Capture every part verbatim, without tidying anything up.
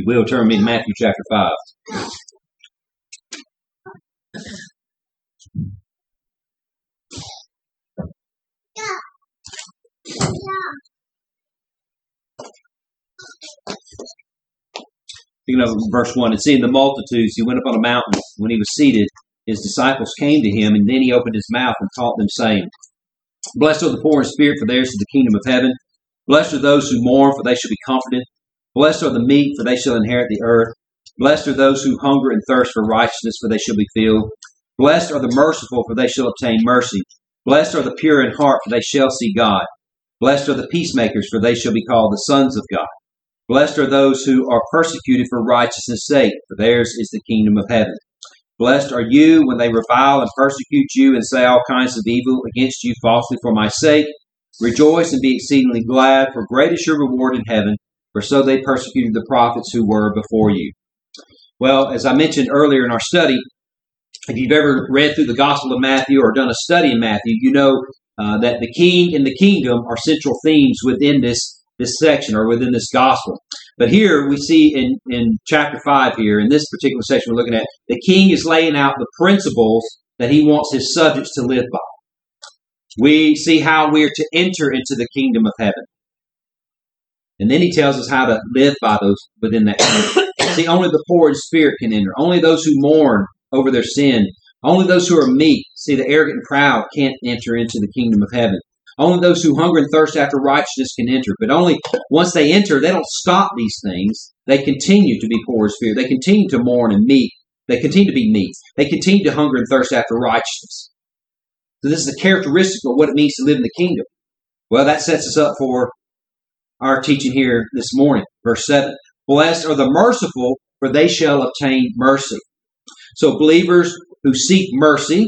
you will, turn me to Matthew chapter five. Speaking of verse one, and seeing the multitudes, he went up on a mountain. When he was seated, his disciples came to him, and then he opened his mouth and taught them, saying, Blessed are the poor in spirit, for theirs is the kingdom of heaven. Blessed are those who mourn, for they shall be comforted. Blessed are the meek, for they shall inherit the earth. Blessed are those who hunger and thirst for righteousness, for they shall be filled. Blessed are the merciful, for they shall obtain mercy. Blessed are the pure in heart, for they shall see God. Blessed are the peacemakers, for they shall be called the sons of God. Blessed are those who are persecuted for righteousness' sake, for theirs is the kingdom of heaven. Blessed are you when they revile and persecute you and say all kinds of evil against you falsely for my sake. Rejoice and be exceedingly glad, for great is your reward in heaven, for so they persecuted the prophets who were before you. Well, as I mentioned earlier in our study, if you've ever read through the Gospel of Matthew or done a study in Matthew, you know uh, that the king and the kingdom are central themes within this, this section or within this gospel. But here we see in, in chapter five here, in this particular section we're looking at, the king is laying out the principles that he wants his subjects to live by. We see how we are to enter into the kingdom of heaven. And then he tells us how to live by those within that kingdom. See, only the poor in spirit can enter. Only those who mourn over their sin. Only those who are meek. See, the arrogant and proud can't enter into the kingdom of heaven. Only those who hunger and thirst after righteousness can enter. But only once they enter, they don't stop these things. They continue to be poor in spirit. They continue to mourn and meek. They continue to be meek. They continue to hunger and thirst after righteousness. So this is a characteristic of what it means to live in the kingdom. Well, that sets us up for our teaching here this morning. Verse seven. Blessed are the merciful, for they shall obtain mercy. So believers who seek mercy,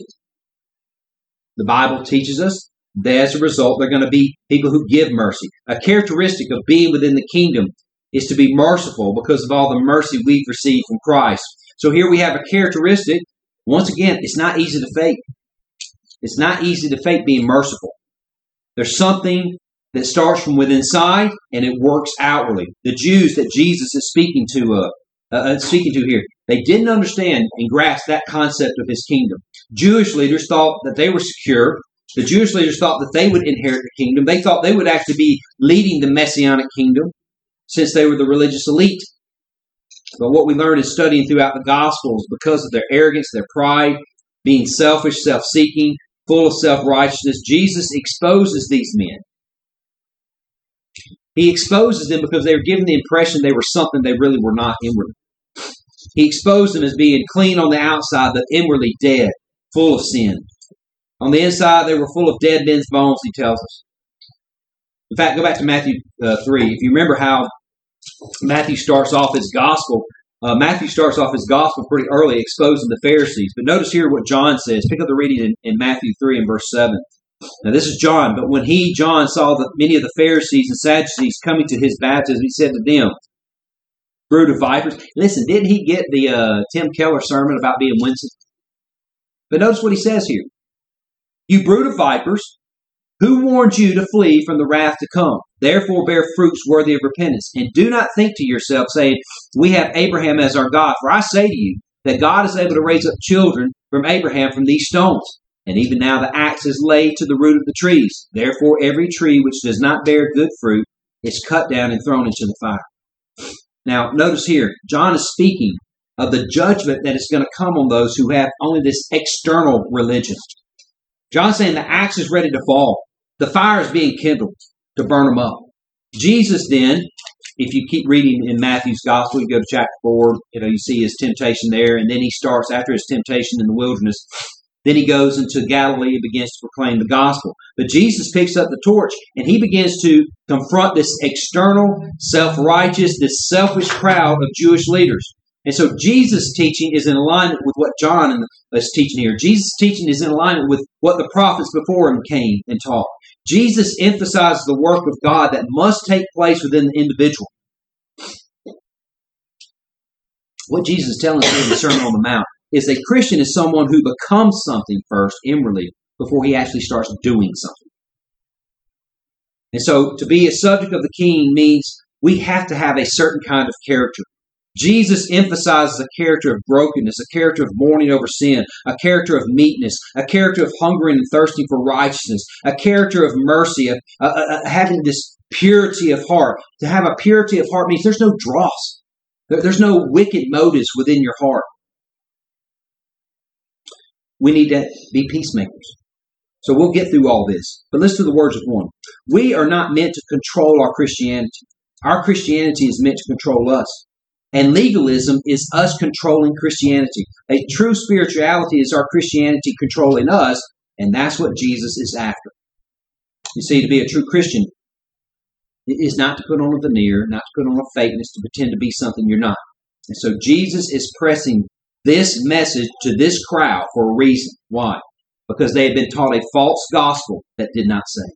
the Bible teaches us, that as a result, they're going to be people who give mercy. A characteristic of being within the kingdom is to be merciful because of all the mercy we've received from Christ. So here we have a characteristic. Once again, it's not easy to fake. It's not easy to fake being merciful. There's something that starts from within inside and it works outwardly. The Jews that Jesus is speaking to, uh, uh, speaking to here, they didn't understand and grasp that concept of his kingdom. Jewish leaders thought that they were secure. The Jewish leaders thought that they would inherit the kingdom. They thought they would actually be leading the Messianic kingdom since they were the religious elite. But what we learn in studying throughout the Gospels, because of their arrogance, their pride, being selfish, self-seeking, full of self-righteousness, Jesus exposes these men. He exposes them because they were given the impression they were something they really were not inwardly. He exposed them as being clean on the outside, but inwardly dead, full of sin. On the inside, they were full of dead men's bones, he tells us. In fact, go back to Matthew uh, three. If you remember how Matthew starts off his gospel, uh, Matthew starts off his gospel pretty early, exposing the Pharisees. But notice here what John says. Pick up the reading in, in Matthew three and verse seven. Now this is John. But when he, John, saw that many of the Pharisees and Sadducees coming to his baptism, he said to them, brood of vipers. Listen, didn't he get the uh, Tim Keller sermon about being winsome? But notice what he says here. You brood of vipers, who warned you to flee from the wrath to come? Therefore bear fruits worthy of repentance. And do not think to yourself, saying, we have Abraham as our God. For I say to you, that God is able to raise up children from Abraham from these stones. And even now the axe is laid to the root of the trees. Therefore every tree which does not bear good fruit is cut down and thrown into the fire. Now notice here, John is speaking of the judgment that is going to come on those who have only this external religion. John's saying the axe is ready to fall. The fire is being kindled to burn them up. Jesus then, if you keep reading in Matthew's gospel, you go to chapter four, you know, you see his temptation there, and then he starts after his temptation in the wilderness. Then he goes into Galilee and begins to proclaim the gospel. But Jesus picks up the torch and he begins to confront this external, self-righteous, this selfish crowd of Jewish leaders. And so Jesus' teaching is in alignment with what John is teaching here. Jesus' teaching is in alignment with what the prophets before him came and taught. Jesus emphasizes the work of God that must take place within the individual. What Jesus is telling us in the Sermon on the Mount is a Christian is someone who becomes something first inwardly before he actually starts doing something. And so to be a subject of the King means we have to have a certain kind of character. Jesus emphasizes a character of brokenness, a character of mourning over sin, a character of meekness, a character of hungering and thirsting for righteousness, a character of mercy, of uh, uh, having this purity of heart. To have a purity of heart means there's no dross. There, there's no wicked motives within your heart. We need to be peacemakers. So we'll get through all this. But listen to the words of one. We are not meant to control our Christianity. Our Christianity is meant to control us. And legalism is us controlling Christianity. A true spirituality is our Christianity controlling us, and that's what Jesus is after. You see, to be a true Christian is not to put on a veneer, not to put on a fakeness, to pretend to be something you're not. And so Jesus is pressing this message to this crowd for a reason. Why? Because they had been taught a false gospel that did not save.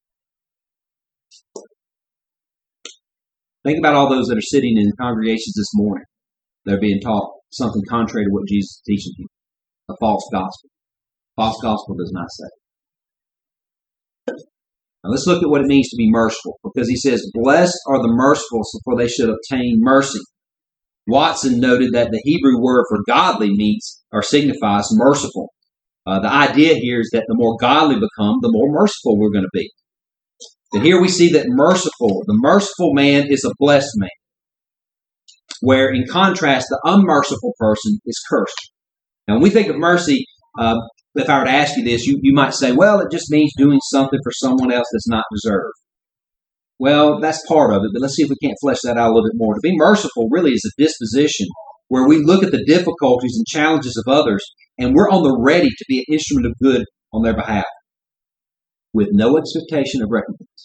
Think about all those that are sitting in congregations this morning. They're being taught something contrary to what Jesus is teaching you. A false gospel. False gospel does not save. Now let's look at what it means to be merciful. Because he says, blessed are the merciful, for they should obtain mercy. Watson noted that the Hebrew word for godly means or signifies merciful. Uh, the idea here is that the more godly we become, the more merciful we're going to be. And here we see that merciful, the merciful man is a blessed man. Where in contrast, the unmerciful person is cursed. Now when we think of mercy, uh, if I were to ask you this, you, you might say, well, it just means doing something for someone else that's not deserved. Well, that's part of it, but let's see if we can't flesh that out a little bit more. To be merciful really is a disposition where we look at the difficulties and challenges of others, and we're on the ready to be an instrument of good on their behalf, with no expectation of recompense.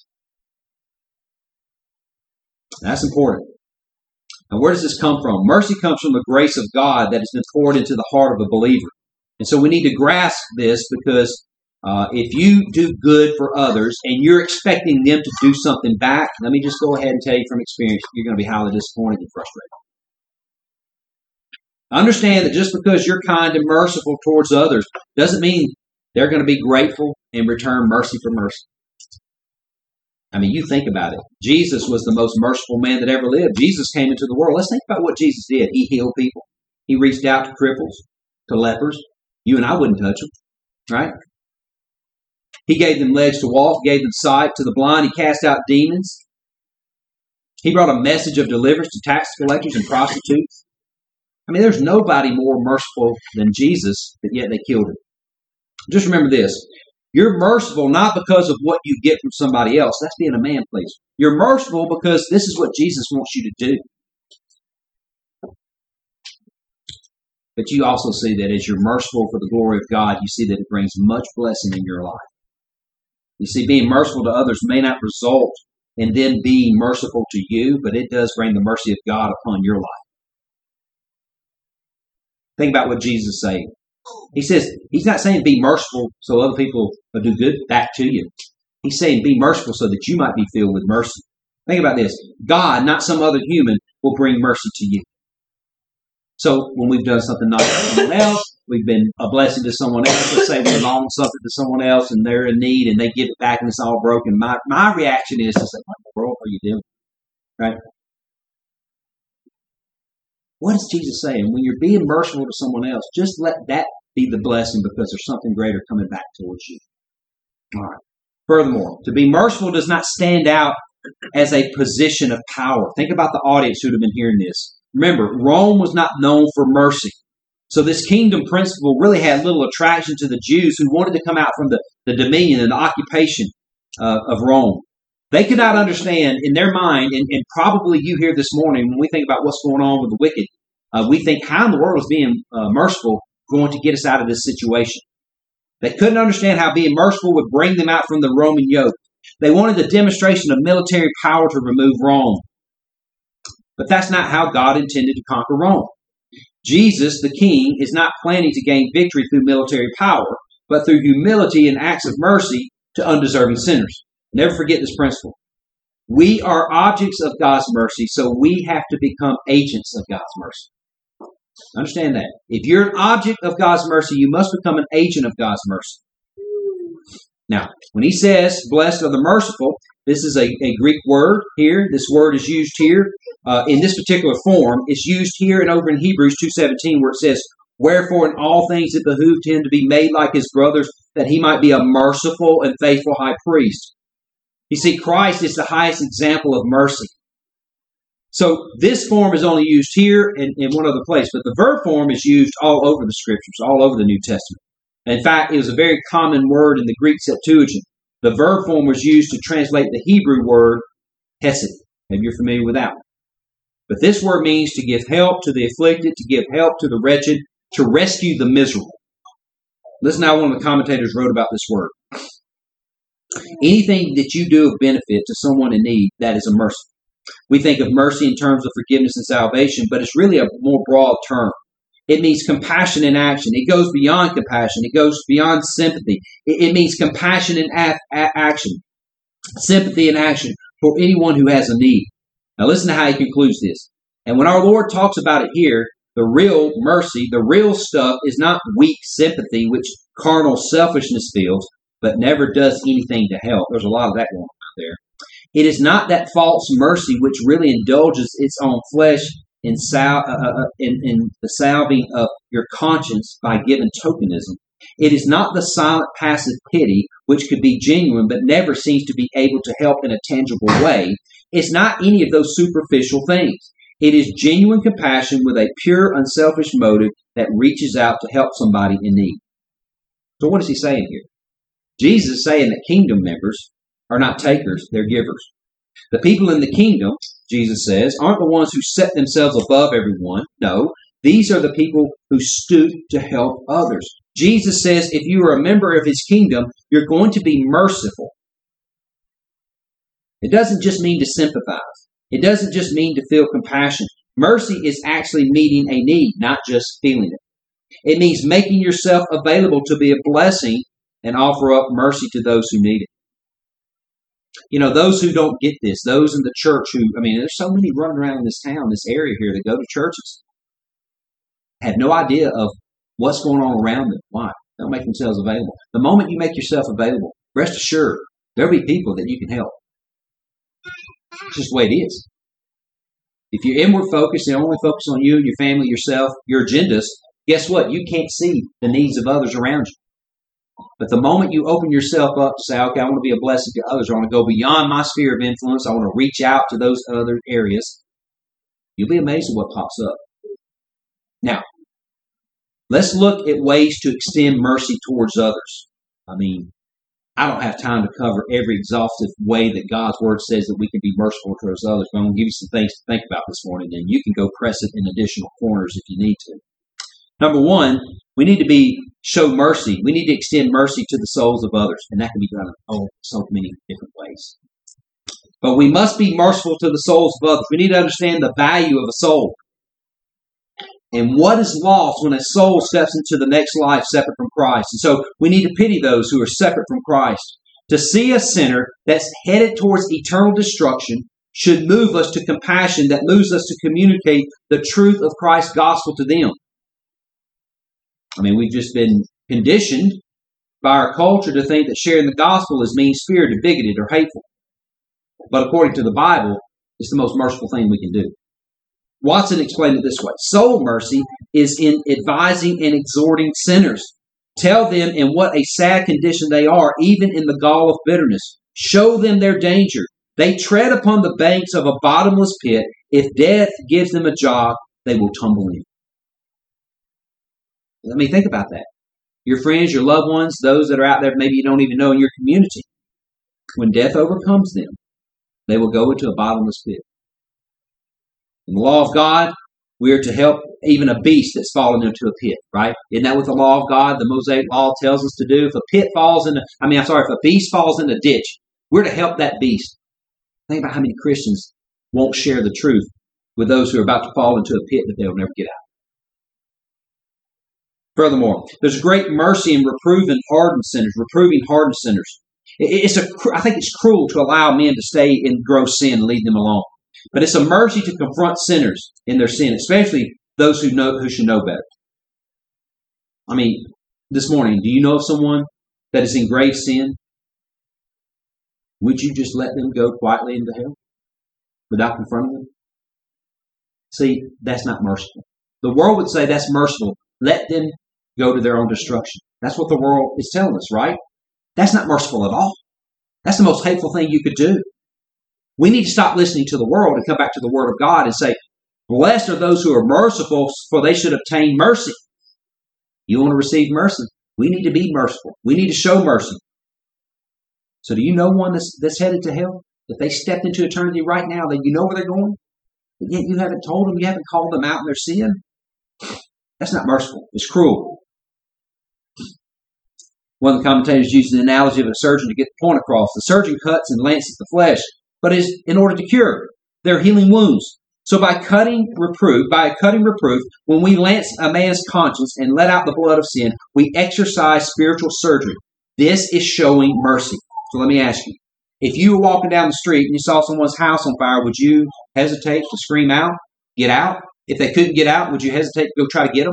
That's important. Now, where does this come from? Mercy comes from the grace of God that has been poured into the heart of a believer. And so we need to grasp this because uh, if you do good for others and you're expecting them to do something back, let me just go ahead and tell you from experience, you're going to be highly disappointed and frustrated. Understand that just because you're kind and merciful towards others doesn't mean they're going to be grateful and return mercy for mercy. I mean, you think about it. Jesus was the most merciful man that ever lived. Jesus came into the world. Let's think about what Jesus did. He healed people. He reached out to cripples, to lepers. You and I wouldn't touch them, right? He gave them legs to walk, gave them sight to the blind. He cast out demons. He brought a message of deliverance to tax collectors and prostitutes. I mean, there's nobody more merciful than Jesus, but yet they killed him. Just remember this. You're merciful not because of what you get from somebody else. That's being a man pleaser. You're merciful because this is what Jesus wants you to do. But you also see that as you're merciful for the glory of God, you see that it brings much blessing in your life. You see, being merciful to others may not result in them being merciful to you, but it does bring the mercy of God upon your life. Think about what Jesus is saying. He says, he's not saying be merciful so other people will do good back to you. He's saying be merciful so that you might be filled with mercy. Think about this. God, not some other human, will bring mercy to you. So when we've done something nice to someone else, we've been a blessing to someone else, let's say we loan something to someone else and they're in need and they give it back and it's all broken. My, my reaction is to say, what in the world are you doing? Right? What is Jesus saying? When you're being merciful to someone else, just let that be the blessing because there's something greater coming back towards you. All right. Furthermore, to be merciful does not stand out as a position of power. Think about the audience who would have been hearing this. Remember, Rome was not known for mercy. So this kingdom principle really had little attraction to the Jews who wanted to come out from the, the dominion and the occupation uh, of Rome. They could not understand in their mind, and, and probably you here this morning, when we think about what's going on with the wicked, uh, we think, how in the world is being uh, merciful going to get us out of this situation? They couldn't understand how being merciful would bring them out from the Roman yoke. They wanted a demonstration of military power to remove Rome. But that's not how God intended to conquer Rome. Jesus, the King, is not planning to gain victory through military power, but through humility and acts of mercy to undeserving sinners. Never forget this principle. We are objects of God's mercy, so we have to become agents of God's mercy. Understand that. If you're an object of God's mercy, you must become an agent of God's mercy. Now, when he says, blessed are the merciful, this is a, a Greek word here. This word is used here uh, in this particular form is used here and over in Hebrews two seventeen, where it says, "Wherefore in all things it behooved him to be made like his brothers, that he might be a merciful and faithful high priest." You see, Christ is the highest example of mercy. So this form is only used here and in one other place, but the verb form is used all over the Scriptures, all over the New Testament. In fact, it was a very common word in the Greek Septuagint. The verb form was used to translate the Hebrew word hesed. Maybe you're familiar with that one. But this word means to give help to the afflicted, to give help to the wretched, to rescue the miserable. Listen to how one of the commentators wrote about this word. Anything that you do of benefit to someone in need, that is a mercy. We think of mercy in terms of forgiveness and salvation, but it's really a more broad term. It means compassion in action. It goes beyond compassion. It goes beyond sympathy. It, it means compassion in a- a- action, sympathy in action for anyone who has a need. Now listen to how he concludes this. And when our Lord talks about it here, the real mercy, the real stuff is not weak sympathy, which carnal selfishness feels, but never does anything to help. There's a lot of that going on there. It is not that false mercy which really indulges its own flesh in, sal- uh, uh, in, in the salving of your conscience by given tokenism. It is not the silent passive pity which could be genuine but never seems to be able to help in a tangible way. It's not any of those superficial things. It is genuine compassion with a pure, unselfish motive that reaches out to help somebody in need. So what is he saying here? Jesus is saying that kingdom members are not takers, they're givers. The people in the kingdom, Jesus says, aren't the ones who set themselves above everyone. No, these are the people who stoop to help others. Jesus says if you are a member of his kingdom, you're going to be merciful. It doesn't just mean to sympathize. It doesn't just mean to feel compassion. Mercy is actually meeting a need, not just feeling it. It means making yourself available to be a blessing and offer up mercy to those who need it. You know, those who don't get this, those in the church who, I mean, there's so many running around in this town, this area here that go to churches, have no idea of what's going on around them. Why? They don't make themselves available. The moment you make yourself available, rest assured, there'll be people that you can help. It's just the way it is. If you're inward focused and only focus on you and your family, yourself, your agendas, guess what? You can't see the needs of others around you. But the moment you open yourself up to say, okay, I want to be a blessing to others, I want to go beyond my sphere of influence, I want to reach out to those other areas, you'll be amazed at what pops up. Now, let's look at ways to extend mercy towards others. I mean, I don't have time to cover every exhaustive way that God's Word says that we can be merciful towards others, but I'm going to give you some things to think about this morning, and you can go press it in additional corners if you need to. Number one, we need to be show mercy. We need to extend mercy to the souls of others, and that can be done in oh, so many different ways. But we must be merciful to the souls of others. We need to understand the value of a soul and what is lost when a soul steps into the next life separate from Christ. And so we need to pity those who are separate from Christ. To see a sinner that's headed towards eternal destruction should move us to compassion that moves us to communicate the truth of Christ's gospel to them. I mean, we've just been conditioned by our culture to think that sharing the gospel is mean-spirited, bigoted, or hateful. But according to the Bible, it's the most merciful thing we can do. Watson explained it this way. Soul mercy is in advising and exhorting sinners. Tell them in what a sad condition they are, even in the gall of bitterness. Show them their danger. They tread upon the banks of a bottomless pit. If death gives them a job, they will tumble in. Let me think about that. Your friends, your loved ones, those that are out there maybe you don't even know in your community, when death overcomes them, they will go into a bottomless pit. In the law of God, we are to help even a beast that's fallen into a pit, right? Isn't that what the law of God, the Mosaic law, tells us to do? If a pit falls in, a, I mean, I'm sorry, if a beast falls in a ditch, we're to help that beast. Think about how many Christians won't share the truth with those who are about to fall into a pit that they'll never get out. Furthermore, there's great mercy in reproving hardened sinners, reproving hardened sinners. It's a, I think it's cruel to allow men to stay in gross sin and leave them alone. But it's a mercy to confront sinners in their sin, especially those who know who should know better. I mean, this morning, do you know of someone that is in grave sin? Would you just let them go quietly into hell without confronting them? See, that's not merciful. The world would say that's merciful. Let them go to their own destruction. That's what the world is telling us, right? That's not merciful at all. That's the most hateful thing you could do. We need to stop listening to the world and come back to the Word of God and say, blessed are those who are merciful, for they should obtain mercy. You want to receive mercy? We need to be merciful. We need to show mercy. So do you know one that's, that's headed to hell? If they stepped into eternity right now, then you know where they're going? But yet you haven't told them, you haven't called them out in their sin? That's not merciful. It's cruel. One of the commentators uses the analogy of a surgeon to get the point across. The surgeon cuts and lances the flesh, but is in order to cure. They're healing wounds. So by cutting reproof, by cutting reproof, when we lance a man's conscience and let out the blood of sin, we exercise spiritual surgery. This is showing mercy. So let me ask you, if you were walking down the street and you saw someone's house on fire, would you hesitate to scream out, get out? If they couldn't get out, would you hesitate to go try to get them?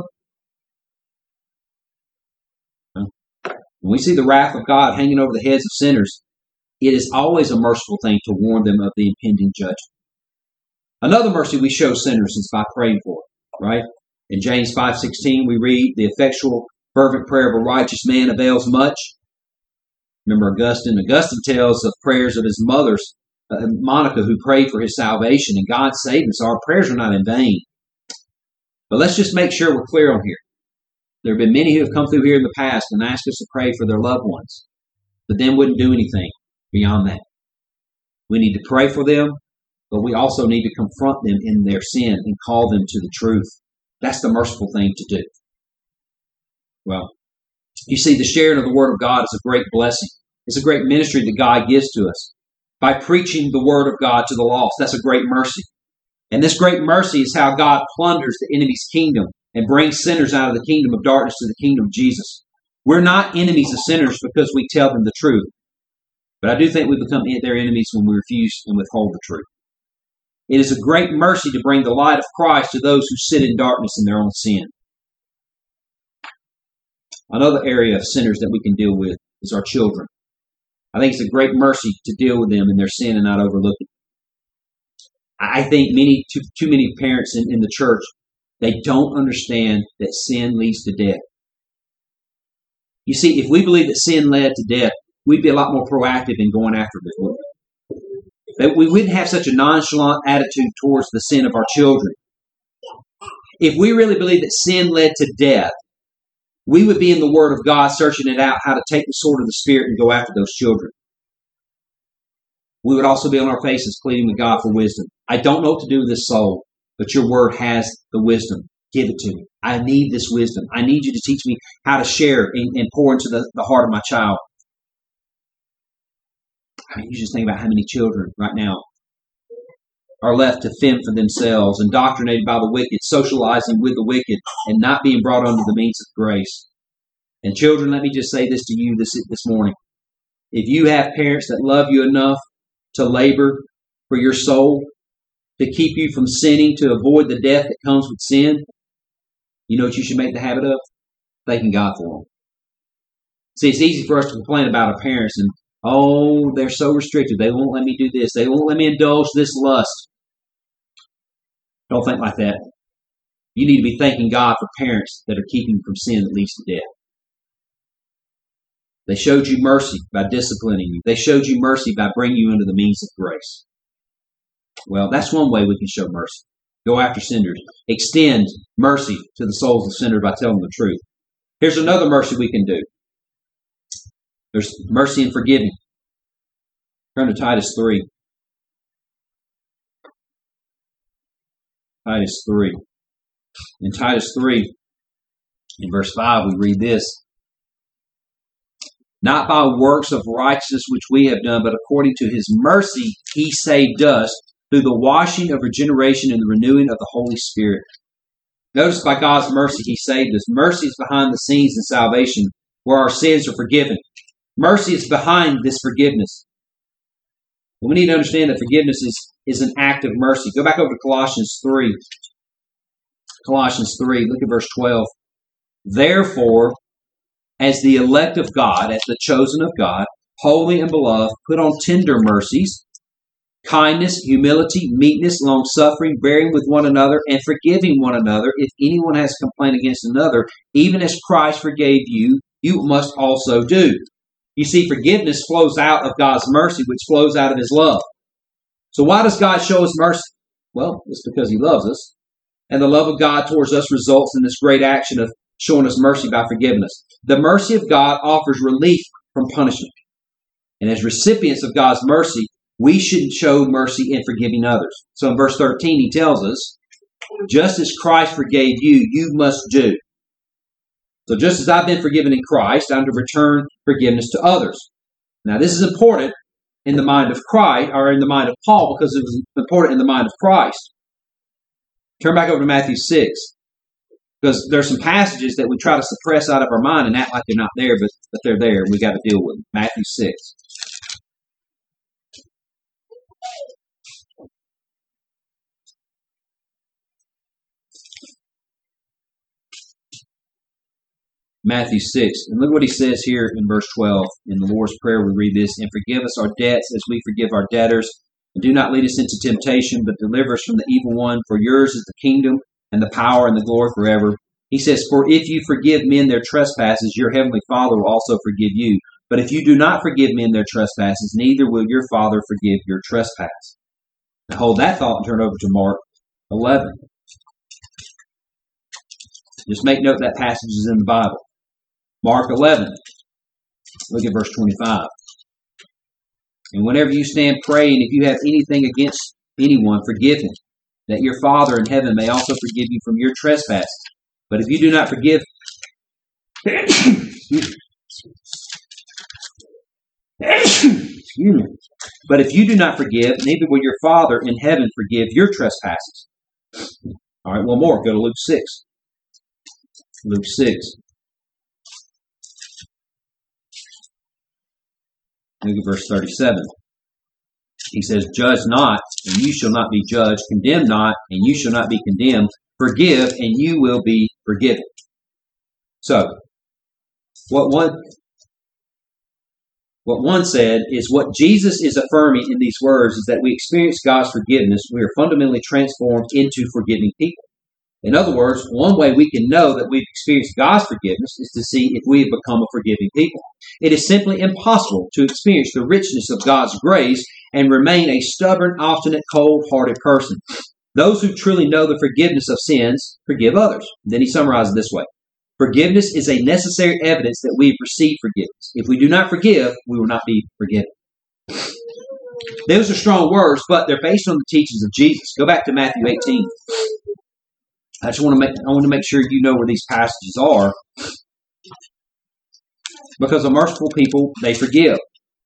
When we see the wrath of God hanging over the heads of sinners, it is always a merciful thing to warn them of the impending judgment. Another mercy we show sinners is by praying for them, right? In James five sixteen, we read, the effectual, fervent prayer of a righteous man avails much. Remember Augustine? Augustine tells of prayers of his mother's, uh, Monica, who prayed for his salvation, and God saved him, so our prayers are not in vain. But let's just make sure we're clear on here. There have been many who have come through here in the past and asked us to pray for their loved ones, but then wouldn't do anything beyond that. We need to pray for them, but we also need to confront them in their sin and call them to the truth. That's the merciful thing to do. Well, you see, the sharing of the Word of God is a great blessing. It's a great ministry that God gives to us. By preaching the Word of God to the lost, that's a great mercy. And this great mercy is how God plunders the enemy's kingdom and brings sinners out of the kingdom of darkness to the kingdom of Jesus. We're not enemies of sinners because we tell them the truth. But I do think we become their enemies when we refuse and withhold the truth. It is a great mercy to bring the light of Christ to those who sit in darkness in their own sin. Another area of sinners that we can deal with is our children. I think it's a great mercy to deal with them in their sin and not overlook it. I think many, too, too many parents in, in the church, they don't understand that sin leads to death. You see, if we believe that sin led to death, we'd be a lot more proactive in going after it. That we wouldn't have such a nonchalant attitude towards the sin of our children. If we really believe that sin led to death, we would be in the Word of God searching it out, how to take the sword of the Spirit and go after those children. We would also be on our faces pleading with God for wisdom. I don't know what to do with this soul, but your Word has the wisdom. Give it to me. I need this wisdom. I need you to teach me how to share and, and pour into the, the heart of my child. I mean, you just think about how many children right now are left to fend for themselves, indoctrinated by the wicked, socializing with the wicked, and not being brought under the means of grace. And children, let me just say this to you this, this morning. If you have parents that love you enough to labor for your soul, to keep you from sinning, to avoid the death that comes with sin, you know what you should make the habit of? Thanking God for them. See, it's easy for us to complain about our parents and, oh, they're so restrictive. They won't let me do this. They won't let me indulge this lust. Don't think like that. You need to be thanking God for parents that are keeping you from sin that leads to death. They showed you mercy by disciplining you. They showed you mercy by bringing you into the means of grace. Well, that's one way we can show mercy. Go after sinners. Extend mercy to the souls of sinners by telling them the truth. Here's another mercy we can do. There's mercy and forgiving. Turn to Titus three. Titus three. In Titus three, in verse five, we read this. Not by works of righteousness which we have done, but according to his mercy he saved us through the washing of regeneration and the renewing of the Holy Spirit. Notice by God's mercy he saved us. Mercy is behind the scenes in salvation where our sins are forgiven. Mercy is behind this forgiveness. And we need to understand that forgiveness is, is an act of mercy. Go back over to Colossians three. Colossians three, look at verse twelve. Therefore, as the elect of God, as the chosen of God, holy and beloved, put on tender mercies, kindness, humility, meekness, long-suffering, bearing with one another, and forgiving one another. If anyone has a complaint against another, even as Christ forgave you, you must also do. You see, forgiveness flows out of God's mercy, which flows out of His love. So why does God show us mercy? Well, it's because He loves us. And the love of God towards us results in this great action of showing us mercy by forgiving us. The mercy of God offers relief from punishment. And as recipients of God's mercy, we should show mercy in forgiving others. So in verse thirteen, he tells us, just as Christ forgave you, you must do. So just as I've been forgiven in Christ, I'm to return forgiveness to others. Now this is important in the mind of Christ, or in the mind of Paul, because it was important in the mind of Christ. Turn back over to Matthew six. Because there's some passages that we try to suppress out of our mind and act like they're not there, but, but they're there, and we got to deal with them. Matthew six. Matthew six. And look what he says here in verse twelve. In the Lord's Prayer we read this, and forgive us our debts as we forgive our debtors. And do not lead us into temptation, but deliver us from the evil one. For yours is the kingdom and the power and the glory forever. He says, for if you forgive men their trespasses, your heavenly Father will also forgive you. But if you do not forgive men their trespasses, neither will your Father forgive your trespass. Now hold that thought and turn over to Mark eleven. Just make note that passage is in the Bible. Mark eleven. Look at verse twenty-five. And whenever you stand praying, if you have anything against anyone, forgive him, that your Father in heaven may also forgive you from your trespasses. But if you do not forgive, excuse me. But if you do not forgive, neither will your Father in heaven forgive your trespasses. All right, one more. Go to Luke six. Luke six. Look at verse thirty-seven. He says, judge not, and you shall not be judged. Condemn not, and you shall not be condemned. Forgive, and you will be forgiven. So, what one, what one said is what Jesus is affirming in these words is that we experience God's forgiveness. We are fundamentally transformed into forgiving people. In other words, one way we can know that we've experienced God's forgiveness is to see if we have become a forgiving people. It is simply impossible to experience the richness of God's grace and remain a stubborn, obstinate, cold-hearted person. Those who truly know the forgiveness of sins forgive others. Then he summarizes this way. Forgiveness is a necessary evidence that we have received forgiveness. If we do not forgive, we will not be forgiven. Those are strong words, but they're based on the teachings of Jesus. Go back to Matthew eighteen. I just want to make I want to make sure you know where these passages are. Because a merciful people, they forgive.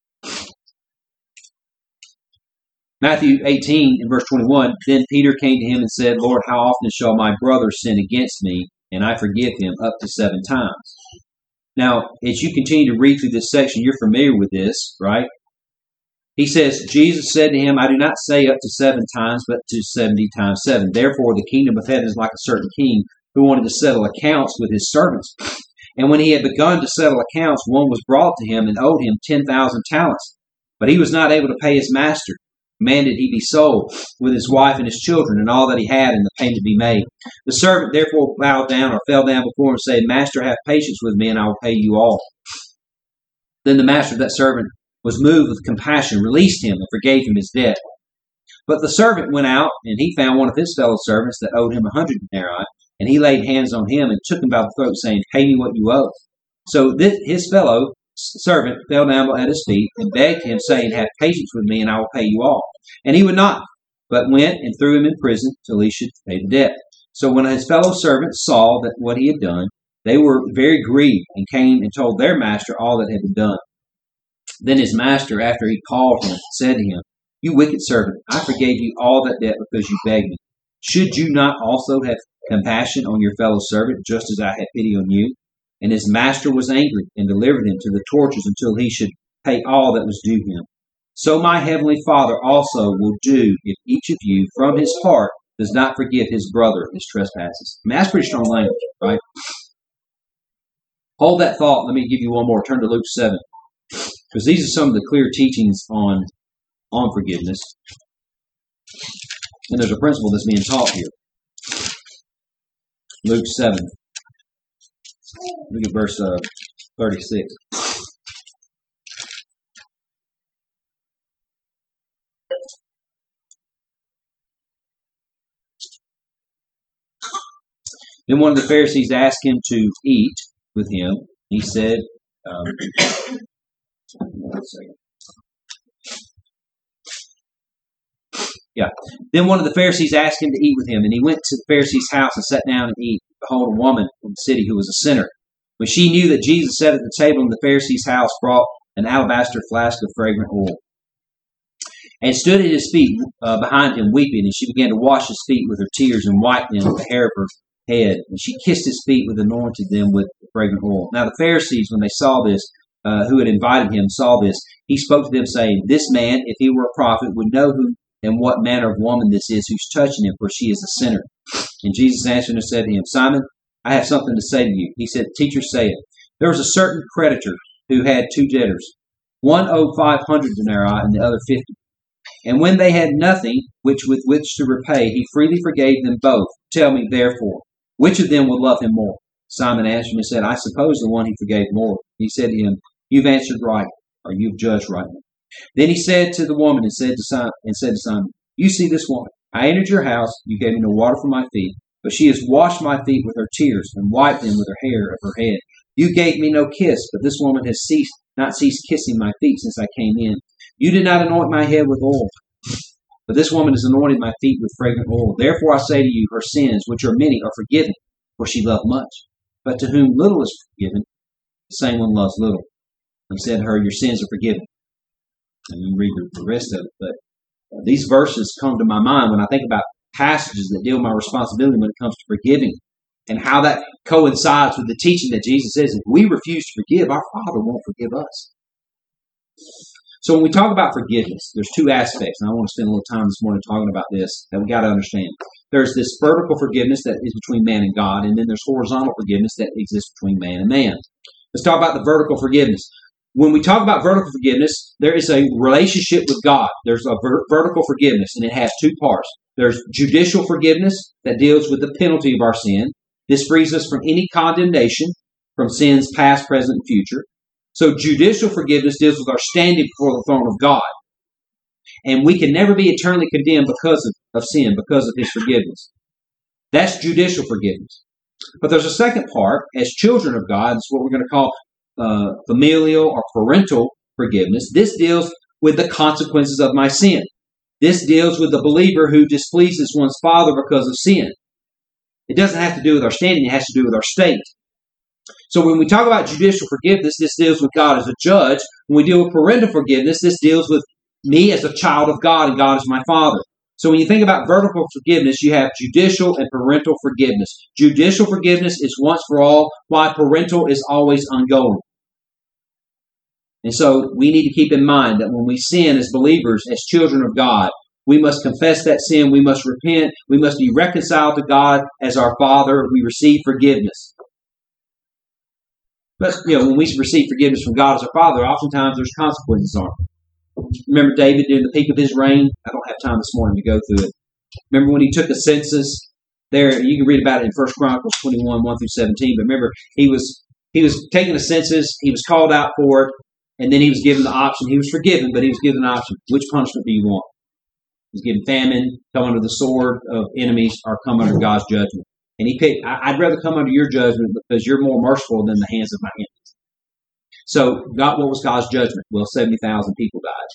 Matthew eighteen in verse twenty-one, then Peter came to him and said, Lord, how often shall my brother sin against me, and I forgive him? Up to seven times. Now, as you continue to read through this section, you're familiar with this, right? He says, Jesus said to him, I do not say up to seven times, but to seventy times seven. Therefore, the kingdom of heaven is like a certain king who wanted to settle accounts with his servants. And when he had begun to settle accounts, one was brought to him and owed him ten thousand talents. But he was not able to pay his master. Commanded he be sold with his wife and his children and all that he had, and the payment be made. The servant therefore bowed down or fell down before him and said, Master, have patience with me, and I will pay you all. Then the master of that servant was moved with compassion, released him, and forgave him his debt. But the servant went out, and he found one of his fellow servants that owed him a hundred denarii, and he laid hands on him and took him by the throat, saying, Pay me what you owe. So this, his fellow servant fell down at his feet and begged him, saying, Have patience with me, and I will pay you all. And he would not, but went and threw him in prison till he should pay the debt. So when his fellow servants saw that what he had done, they were very grieved, and came and told their master all that had been done. Then his master, after he called him, said to him, You wicked servant, I forgave you all that debt because you begged me. Should you not also have compassion on your fellow servant, just as I had pity on you? And his master was angry, and delivered him to the tortures until he should pay all that was due him. So my heavenly Father also will do if each of you from his heart does not forgive his brother his trespasses. I mean, that's pretty strong language, right? Hold that thought. Let me give you one more. Turn to Luke seven. Because these are some of the clear teachings on, on forgiveness. And there's a principle that's being taught here. Luke seven. Look at verse uh, thirty-six. Then one of the Pharisees asked him to eat with him. He said, um, one second. Yeah. Then one of the Pharisees asked him to eat with him, and he went to the Pharisee's house and sat down and ate. Behold, a woman from the city who was a sinner. When she knew that Jesus sat at the table in the Pharisee's house, brought an alabaster flask of fragrant oil, and stood at his feet uh, behind him, weeping. And she began to wash his feet with her tears and wiped them with the hair of her head. And she kissed his feet with anointed them with the fragrant oil. Now the Pharisees, when they saw this, uh, who had invited him, saw this. He spoke to them, saying, This man, if he were a prophet, would know who and what manner of woman this is who's touching him, for she is a sinner. And Jesus answered and said to him, Simon, I have something to say to you. He said, Teacher, say it. There was a certain creditor who had two debtors. One owed five hundred denarii and the other fifty. And when they had nothing which with which to repay, he freely forgave them both. Tell me, therefore, which of them would love him more? Simon answered and said, I suppose the one he forgave more. He said to him, You've answered right, or you've judged rightly. Then he said to the woman and said to Simon, and said to Simon, You see this woman. I entered your house. You gave me no water for my feet, but she has washed my feet with her tears and wiped them with her hair of her head. You gave me no kiss, but this woman has ceased, not ceased kissing my feet since I came in. You did not anoint my head with oil, but this woman has anointed my feet with fragrant oil. Therefore I say to you, her sins, which are many, are forgiven, for she loved much. But to whom little is forgiven, the same one loves little. He said to her, Your sins are forgiven. And you read the rest of it. But uh, these verses come to my mind when I think about passages that deal with my responsibility when it comes to forgiving, and how that coincides with the teaching that Jesus says, if we refuse to forgive, our Father won't forgive us. So when we talk about forgiveness, there's two aspects, and I want to spend a little time this morning talking about this, that we got to understand. There's this vertical forgiveness that is between man and God, and then there's horizontal forgiveness that exists between man and man. Let's talk about the vertical forgiveness. When we talk about vertical forgiveness, there is a relationship with God. There's a ver- vertical forgiveness, and it has two parts. There's judicial forgiveness that deals with the penalty of our sin. This frees us from any condemnation from sins past, present, and future. So judicial forgiveness deals with our standing before the throne of God. And we can never be eternally condemned because of, of sin, because of His forgiveness. That's judicial forgiveness. But there's a second part, as children of God, that's what we're going to call uh, familial or parental forgiveness. This deals with the consequences of my sin. This deals with the believer who displeases one's father because of sin. It doesn't have to do with our standing, it has to do with our state. So when we talk about judicial forgiveness, this deals with God as a judge. When we deal with parental forgiveness, this deals with me as a child of God and God as my Father. So when you think about vertical forgiveness, you have judicial and parental forgiveness. Judicial forgiveness is once for all, while parental is always ongoing. And so we need to keep in mind that when we sin as believers, as children of God, we must confess that sin, we must repent, we must be reconciled to God as our Father, we receive forgiveness. But, you know, when we receive forgiveness from God as our Father, oftentimes there's consequences on it. Remember David during the peak of his reign? I don't have time this morning to go through it. Remember when he took a census? There, you can read about it in First Chronicles twenty-one, one through seventeen. But remember, he was he was taking a census, he was called out for it, and then he was given the option. He was forgiven, but he was given the option. Which punishment do you want? He was given famine, come under the sword of enemies, or come under God's judgment. And he picked, I'd rather come under your judgment because you're more merciful than the hands of my enemies. So, God, what was God's judgment? Well, seventy thousand people died.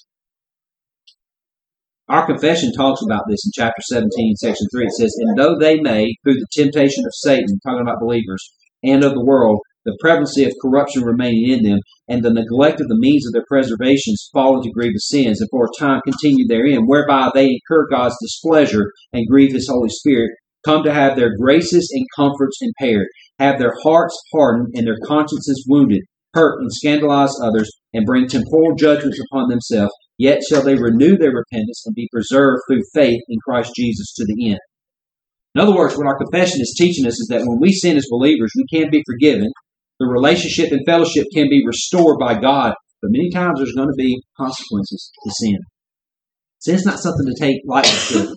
Our confession talks about this in chapter seventeen, section three. It says, And though they may, through the temptation of Satan, talking about believers, and of the world, the prevalency of corruption remaining in them, and the neglect of the means of their preservations fall into grievous sins, and for a time continue therein, whereby they incur God's displeasure and grieve His Holy Spirit, come to have their graces and comforts impaired, have their hearts hardened and their consciences wounded, hurt and scandalize others, and bring temporal judgments upon themselves, yet shall they renew their repentance and be preserved through faith in Christ Jesus to the end. In other words, what our confession is teaching us is that when we sin as believers, we can be forgiven. The relationship and fellowship can be restored by God, but many times there's going to be consequences to sin. Sin's not something to take lightly.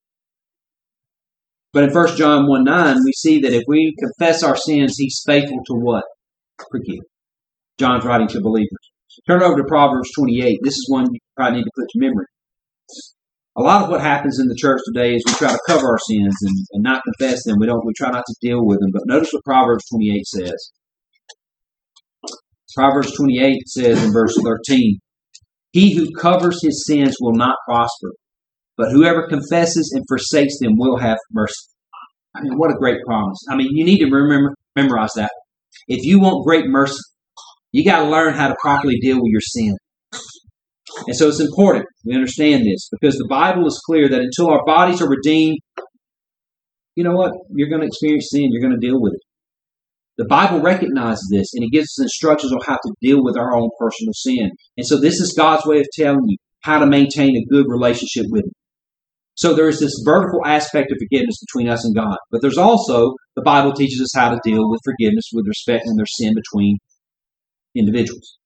But in First John one nine, we see that if we confess our sins, He's faithful to what? Forgive. John's writing to believers. Turn over to Proverbs twenty-eight. This is one you probably need to put to memory. A lot of what happens in the church today is we try to cover our sins and, and not confess them. We don't. We try not to deal with them. But notice what Proverbs twenty-eight says. Proverbs twenty-eight says in verse thirteen, "He who covers his sins will not prosper, but whoever confesses and forsakes them will have mercy." I mean, what a great promise. I mean, you need to remember memorize that. If you want great mercy, you got to learn how to properly deal with your sin. And so it's important we understand this, because the Bible is clear that until our bodies are redeemed, you know what? You're going to experience sin. You're going to deal with it. The Bible recognizes this, and it gives us instructions on how to deal with our own personal sin. And so this is God's way of telling you how to maintain a good relationship with Him. So there is this vertical aspect of forgiveness between us and God. But there's also, the Bible teaches us how to deal with forgiveness with respect when there's sin between individuals.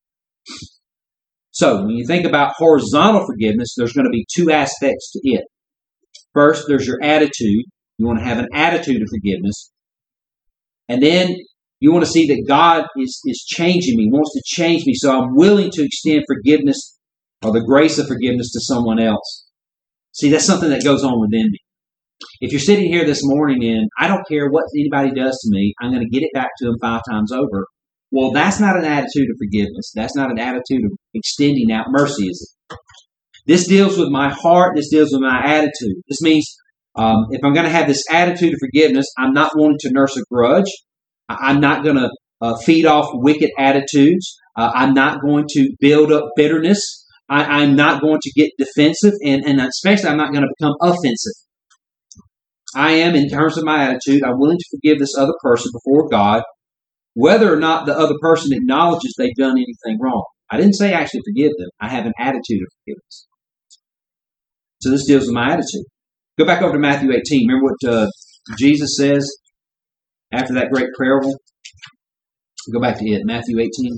So when you think about horizontal forgiveness, there's going to be two aspects to it. First, there's your attitude. You want to have an attitude of forgiveness. And then you want to see that God is, is changing me, wants to change me, so I'm willing to extend forgiveness or the grace of forgiveness to someone else. See, that's something that goes on within me. If you're sitting here this morning and I don't care what anybody does to me, I'm going to get it back to them five times over. Well, that's not an attitude of forgiveness. That's not an attitude of extending out mercy, is it? This deals with my heart. This deals with my attitude. This means um, if I'm going to have this attitude of forgiveness, I'm not wanting to nurse a grudge. I'm not going to uh, feed off wicked attitudes. Uh, I'm not going to build up bitterness. I, I'm not going to get defensive, and, and especially I'm not going to become offensive. I am, in terms of my attitude, I'm willing to forgive this other person before God, whether or not the other person acknowledges they've done anything wrong. I didn't say actually forgive them. I have an attitude of forgiveness. So this deals with my attitude. Go back over to Matthew eighteen. Remember what uh, Jesus says after that great parable? Go back to it. Matthew eighteen.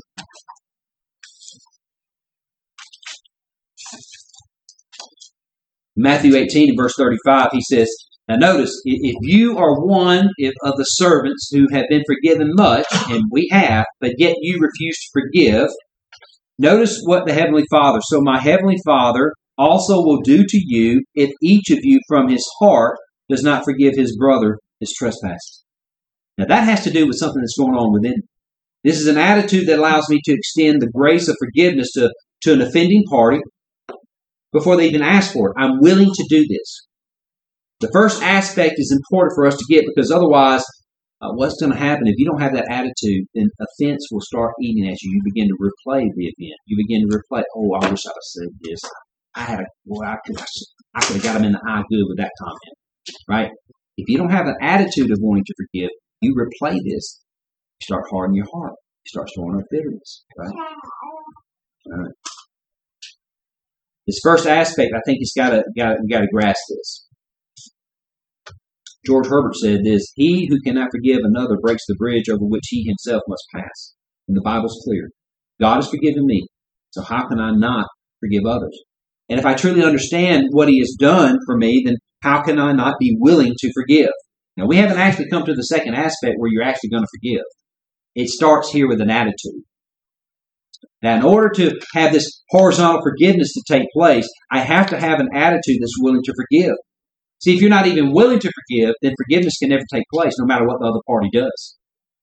Matthew eighteen and verse thirty-five, he says, now notice, if you are one of the servants who have been forgiven much, and we have, but yet you refuse to forgive, notice what the Heavenly Father, so my Heavenly Father also will do to you if each of you from his heart does not forgive his brother his trespasses. Now that has to do with something that's going on within me. This is an attitude that allows me to extend the grace of forgiveness to, to an offending party before they even ask for it. I'm willing to do this. The first aspect is important for us to get, because otherwise, uh, what's going to happen if you don't have that attitude, then offense will start eating at you. You begin to replay the event. You begin to replay, oh, I wish I'd have said this. I had a, well, I could, I could have got him in the eye good with that comment, right? If you don't have an attitude of wanting to forgive, you replay this. You start hardening your heart. You start storing up bitterness, right? All right. This first aspect, I think it's got to, got got to grasp this. George Herbert said this: he who cannot forgive another breaks the bridge over which he himself must pass. And the Bible's clear. God has forgiven me, so how can I not forgive others? And if I truly understand what He has done for me, then how can I not be willing to forgive? Now, we haven't actually come to the second aspect where you're actually going to forgive. It starts here with an attitude. Now, in order to have this horizontal forgiveness to take place, I have to have an attitude that's willing to forgive. See, if you're not even willing to forgive, then forgiveness can never take place, no matter what the other party does.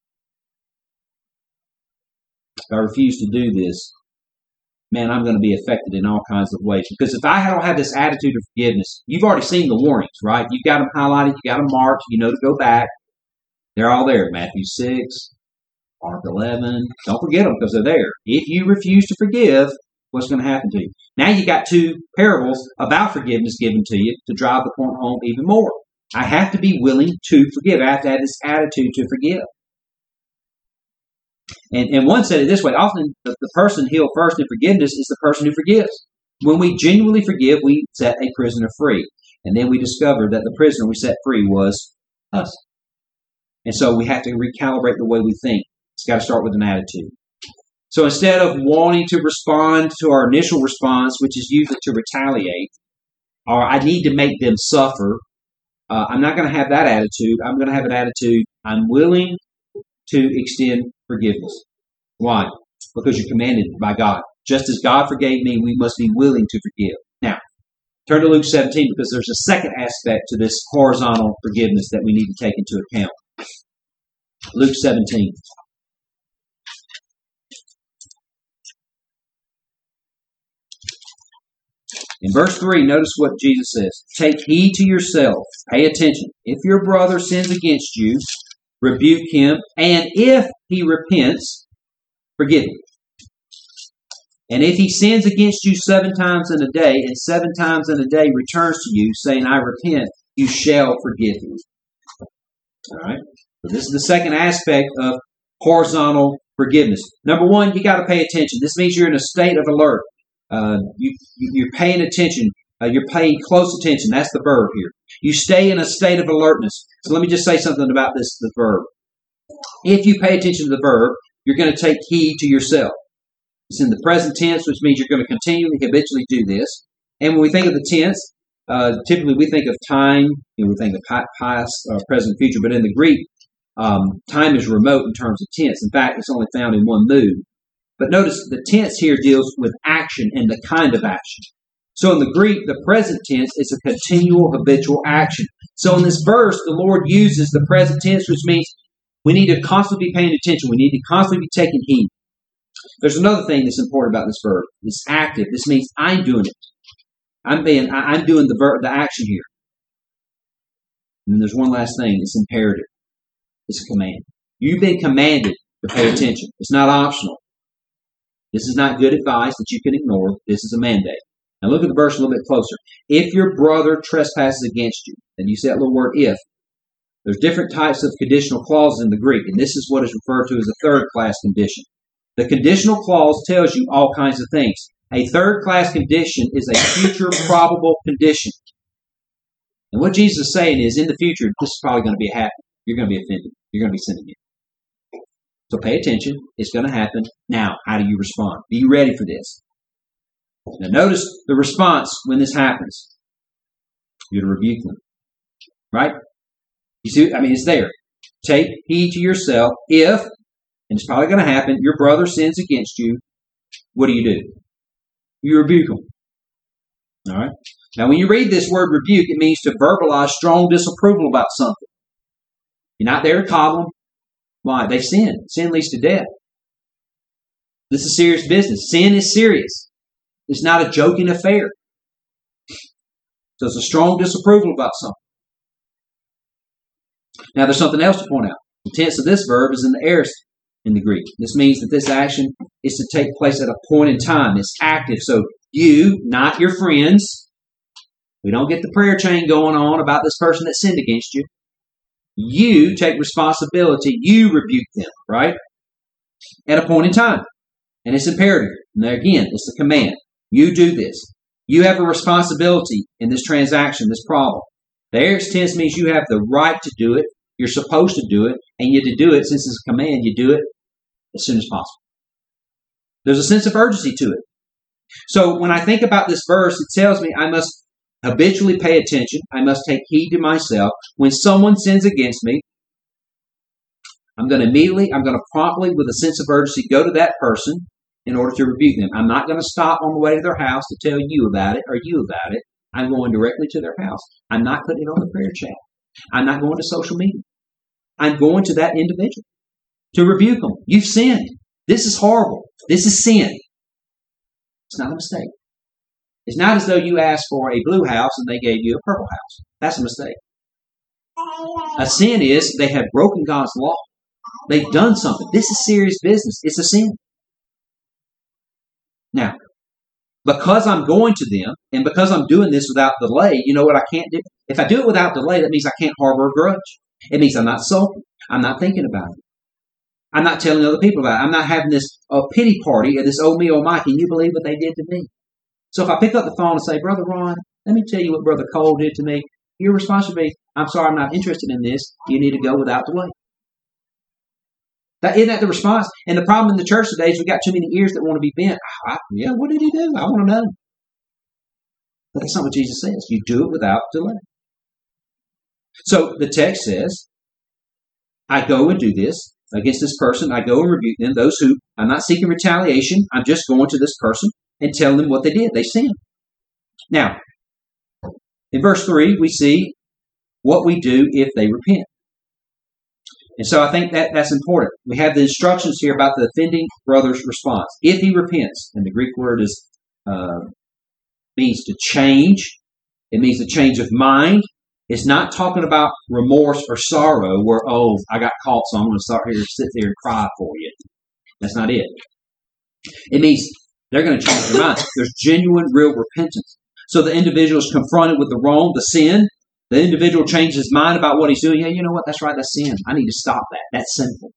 If I refuse to do this, man, I'm going to be affected in all kinds of ways. Because if I don't have this attitude of forgiveness, you've already seen the warnings, right? You've got them highlighted, you got them marked, you know to go back. They're all there. Matthew six, Mark eleven. Don't forget them because they're there. If you refuse to forgive, what's going to happen to you? Now you got two parables about forgiveness given to you to drive the point home even more. I have to be willing to forgive. I have to have this attitude to forgive. And, and one said it this way: often the, the person healed first in forgiveness is the person who forgives. When we genuinely forgive, we set a prisoner free. And then we discovered that the prisoner we set free was us. And so we have to recalibrate the way we think. It's got to start with an attitude. So instead of wanting to respond to our initial response, which is usually to retaliate, or I need to make them suffer, uh, I'm not going to have that attitude. I'm going to have an attitude, I'm willing to extend forgiveness. Why? Because you're commanded by God. Just as God forgave me, we must be willing to forgive. Now, turn to Luke seventeen, because there's a second aspect to this horizontal forgiveness that we need to take into account. Luke seventeen. In verse three, notice what Jesus says. Take heed to yourself. Pay attention. If your brother sins against you, rebuke him, and if he repents, forgive him. And if he sins against you seven times in a day, and seven times in a day returns to you, saying, I repent, you shall forgive him. All right? So this is the second aspect of horizontal forgiveness. Number one, you got to pay attention. This means you're in a state of alert. Uh, you, you're paying attention. Uh, you're paying close attention. That's the verb here. You stay in a state of alertness. So let me just say something about this, the verb. If you pay attention to the verb, you're going to take heed to yourself. It's in the present tense, which means you're going to continually, habitually do this. And when we think of the tense, uh, typically we think of time, you know, we think of past, uh, present, future. But in the Greek, um, time is remote in terms of tense. In fact, it's only found in one mood. But notice the tense here deals with action and the kind of action. So in the Greek, the present tense is a continual, habitual action. So in this verse, the Lord uses the present tense, which means we need to constantly be paying attention. We need to constantly be taking heed. There's another thing that's important about this verb. It's active. This means I'm doing it. I'm being, I'm doing the verb, the action here. And then there's one last thing. It's imperative. It's a command. You've been commanded to pay attention. It's not optional. This is not good advice that you can ignore. This is a mandate. Now look at the verse a little bit closer. If your brother trespasses against you, and you see that little word if, there's different types of conditional clauses in the Greek, and this is what is referred to as a third-class condition. The conditional clause tells you all kinds of things. A third-class condition is a future probable condition. And what Jesus is saying is, in the future, this is probably going to be happen. You're going to be offended. You're going to be sinning again. So pay attention. It's going to happen. Now, how do you respond? Be you ready for this? Now notice the response when this happens. You're to rebuke them. Right? You see, I mean, it's there. Take heed to yourself. If, and it's probably going to happen, your brother sins against you, what do you do? You rebuke them. All right? Now, when you read this word rebuke, it means to verbalize strong disapproval about something. You're not there to coddle them. Why? They've sinned. Sin leads to death. This is serious business. Sin is serious. It's not a joking affair. So it's a strong disapproval about something. Now there's something else to point out. The tense of this verb is in the aorist in the Greek. This means that this action is to take place at a point in time. It's active. So you, not your friends, we don't get the prayer chain going on about this person that sinned against you. You take responsibility. You rebuke them, right? At a point in time. And it's imperative. And there again, it's a command. You do this. You have a responsibility in this transaction, this problem. The aorist tense means you have the right to do it. You're supposed to do it. And you to do it, since it's a command, you do it as soon as possible. There's a sense of urgency to it. So when I think about this verse, it tells me I must habitually pay attention. I must take heed to myself. When someone sins against me, I'm going to immediately, I'm going to promptly, with a sense of urgency, go to that person in order to rebuke them. I'm not going to stop on the way to their house to tell you about it or you about it. I'm going directly to their house. I'm not putting it on the prayer chat. I'm not going to social media. I'm going to that individual to rebuke them. You've sinned. This is horrible. This is sin. It's not a mistake. It's not as though you asked for a blue house and they gave you a purple house. That's a mistake. A sin is they have broken God's law. They've done something. This is serious business. It's a sin. Now, because I'm going to them and because I'm doing this without delay, you know what I can't do? If I do it without delay, that means I can't harbor a grudge. It means I'm not sulking. I'm not thinking about it. I'm not telling other people about it. I'm not having this uh, pity party or this, oh me, oh my, can you believe what they did to me? So if I pick up the phone and say, Brother Ron, let me tell you what Brother Cole did to me, your response would be, I'm sorry, I'm not interested in this. You need to go without delay. That, isn't that the response? And the problem in the church today is we got too many ears that want to be bent. I, yeah, what did he do? I want to know. But that's not what Jesus says. You do it without delay. So the text says, I go and do this against this person. I go and rebuke them. Those who, I'm not seeking retaliation. I'm just going to this person and telling them what they did. They sinned. Now, in verse three, we see what we do if they repent. And so I think that that's important. We have the instructions here about the offending brother's response. If he repents, and the Greek word is uh, means to change. It means a change of mind. It's not talking about remorse or sorrow where, oh, I got caught, so I'm going to start here, sit there and cry for you. That's not it. It means they're going to change their mind. There's genuine, real repentance. So the individual is confronted with the wrong, the sin. The individual changes his mind about what he's doing. Yeah, you know what? That's right. That's sin. I need to stop that. That's sinful.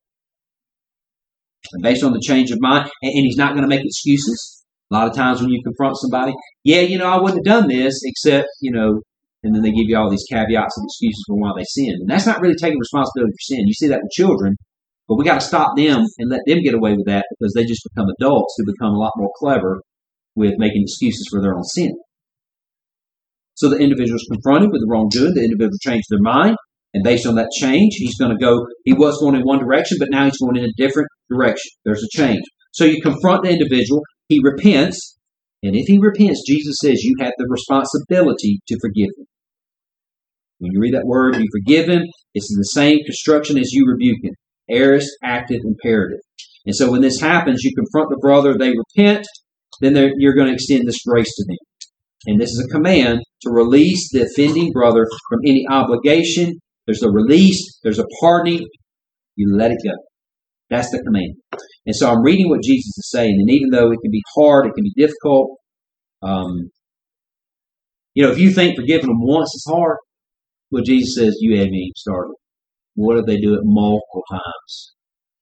And based on the change of mind, and, and he's not going to make excuses. A lot of times when you confront somebody, yeah, you know, I wouldn't have done this except, you know, and then they give you all these caveats and excuses for why they sinned. And that's not really taking responsibility for sin. You see that with children, but we got to stop them and let them get away with that because they just become adults who become a lot more clever with making excuses for their own sin. So the individual is confronted with the wrongdoing. The individual changed their mind. And based on that change, he's going to go, he was going in one direction, but now he's going in a different direction. There's a change. So you confront the individual. He repents. And if he repents, Jesus says you have the responsibility to forgive him. When you read that word, you forgive him. It's in the same construction as you rebuke him. Aorist, active, imperative. And so when this happens, you confront the brother, they repent, then you're going to extend this grace to them. And this is a command to release the offending brother from any obligation. There's a release. There's a pardoning. You let it go. That's the command. And so I'm reading what Jesus is saying. And even though it can be hard, it can be difficult. Um, you know, if you think forgiving them once is hard, well, Jesus says you haven't even started. What if they do it multiple times?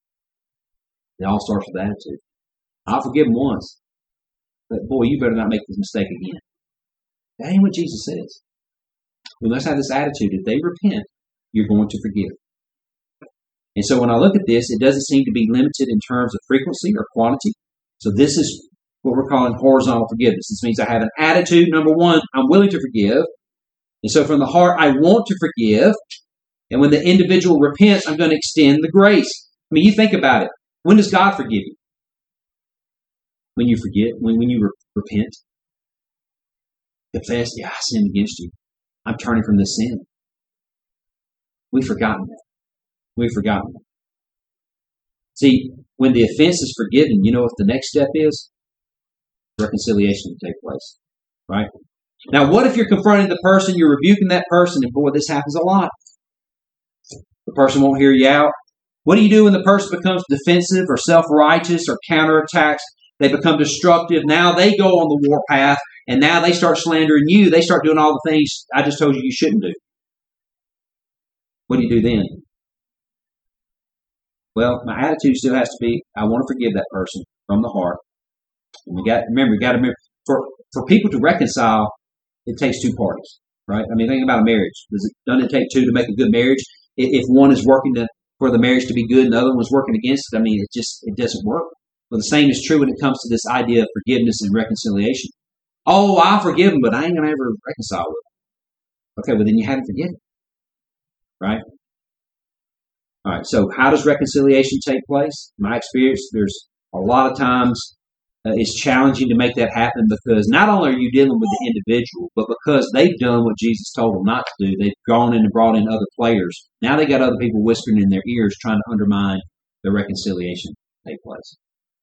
It all starts with attitude. I'll forgive them once. But boy, you better not make this mistake again. That ain't what Jesus says. We must have this attitude. If they repent, you're going to forgive. And so when I look at this, it doesn't seem to be limited in terms of frequency or quantity. So this is what we're calling horizontal forgiveness. This means I have an attitude. Number one, I'm willing to forgive. And so from the heart, I want to forgive. And when the individual repents, I'm going to extend the grace. I mean, you think about it. When does God forgive you? When you forget, when, when you re- repent. Confess, yeah, I sinned against you. I'm turning from this sin. We've forgotten that. We've forgotten that. See, when the offense is forgiven, you know what the next step is? Reconciliation will take place. Right? Now, what if you're confronting the person, you're rebuking that person, and boy, this happens a lot. The person won't hear you out. What do you do when the person becomes defensive or self-righteous or counterattacks? They become destructive. Now they go on the warpath, and now they start slandering you. They start doing all the things I just told you you shouldn't do. What do you do then? Well, my attitude still has to be, I want to forgive that person from the heart. And we got remember, we got to remember, for, for people to reconcile, it takes two parties, right? I mean, think about a marriage. Does it, doesn't it take two to make a good marriage? If one is working to, for the marriage to be good and the other one's working against it, I mean, it just, it doesn't work. Well, the same is true when it comes to this idea of forgiveness and reconciliation. Oh, I'll forgive them, but I ain't going to ever reconcile with them. Okay, well, then you haven't forgiven. Right? All right, so how does reconciliation take place? In my experience, there's a lot of times uh, it's challenging to make that happen because not only are you dealing with the individual, but because they've done what Jesus told them not to do, they've gone in and brought in other players. Now they got other people whispering in their ears trying to undermine the reconciliation take place.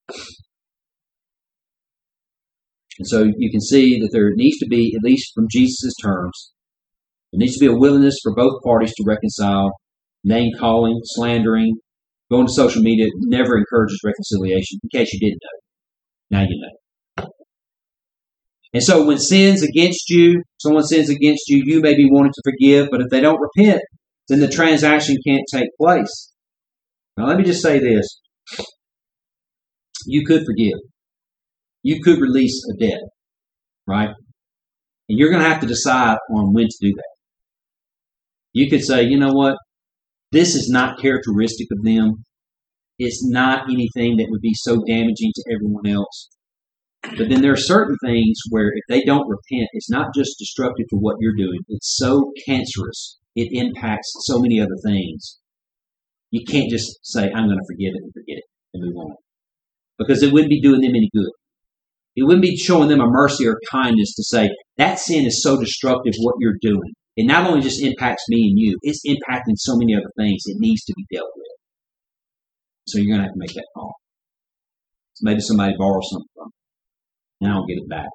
And so you can see that there needs to be, at least from Jesus' terms, there needs to be a willingness for both parties to reconcile. Name calling, slandering, going to social media never encourages reconciliation, in case you didn't know. Now you know. And so when sins against you, someone sins against you, you may be wanting to forgive, but if they don't repent, then the transaction can't take place. Now let me just say this. You could forgive. You could release a debt, right? And you're going to have to decide on when to do that. You could say, you know what? This is not characteristic of them. it's not anything that would be so damaging to everyone else. But then there are certain things where if they don't repent, it's not just destructive to what you're doing. It's so cancerous. It impacts so many other things. You can't just say, I'm going to forgive it and forget it and move on. Because it wouldn't be doing them any good. It wouldn't be showing them a mercy or kindness to say, that sin is so destructive what you're doing. It not only just impacts me and you, it's impacting so many other things. It needs to be dealt with. So you're going to have to make that call. So maybe somebody borrows something from you, and I don't get it back.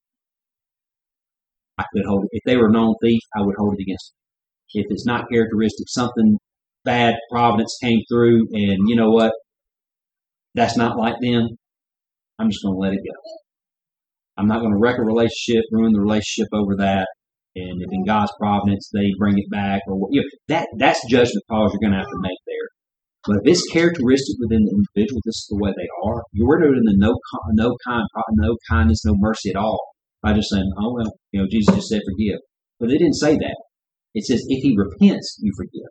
I could hold it. If they were a known thief, I would hold it against them. If it's not characteristic, something bad, providence came through, and you know what? That's not like them. I'm just going to let it go. I'm not going to wreck a relationship, ruin the relationship over that. And if in God's providence they bring it back, or you know, that that's judgment calls you're going to have to make there. But if it's characteristic within the individual, this is the way they are. You're doing the no no kind no kindness, no mercy at all by just saying, oh well, you know, Jesus just said forgive. But they didn't say that. It says if he repents, you forgive,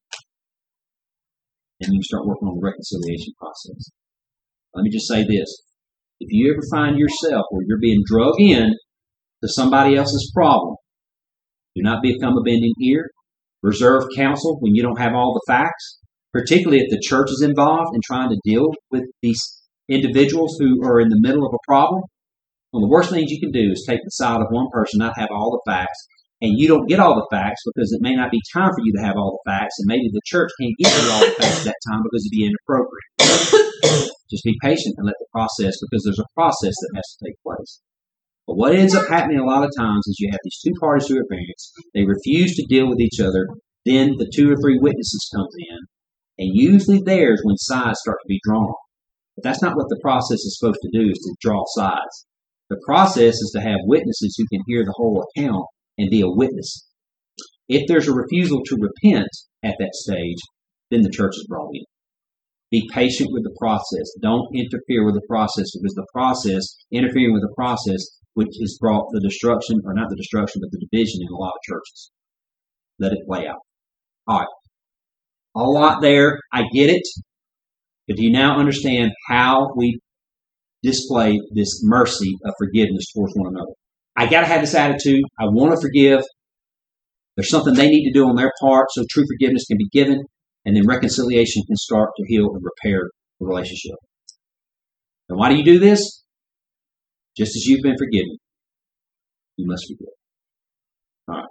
and you start working on the reconciliation process. Let me just say this: if you ever find yourself where you're being drug in to somebody else's problem, do not become a bending ear. Reserve counsel when you don't have all the facts, particularly if the church is involved in trying to deal with these individuals who are in the middle of a problem. One of the worst things you can do is take the side of one person, not have all the facts, and you don't get all the facts because it may not be time for you to have all the facts, and maybe the church can't give you all the facts at that time because it'd be inappropriate. Just be patient and let the process, because there's a process that has to take place. But what ends up happening a lot of times is you have these two parties who are parents. They refuse to deal with each other. Then the two or three witnesses comes in, and usually there's when sides start to be drawn. But that's not what the process is supposed to do, is to draw sides. The process is to have witnesses who can hear the whole account and be a witness. If there's a refusal to repent at that stage, then the church is brought in. Be patient with the process. Don't interfere with the process, because the process, interfering with the process, which has brought the destruction, or not the destruction, but the division in a lot of churches. Let it play out. All right. A lot there. I get it. But do you now understand how we display this mercy of forgiveness towards one another? I got to have this attitude. I want to forgive. There's something they need to do on their part so true forgiveness can be given, and then reconciliation can start to heal and repair the relationship. And why do you do this? Just as you've been forgiven, you must forgive. All right.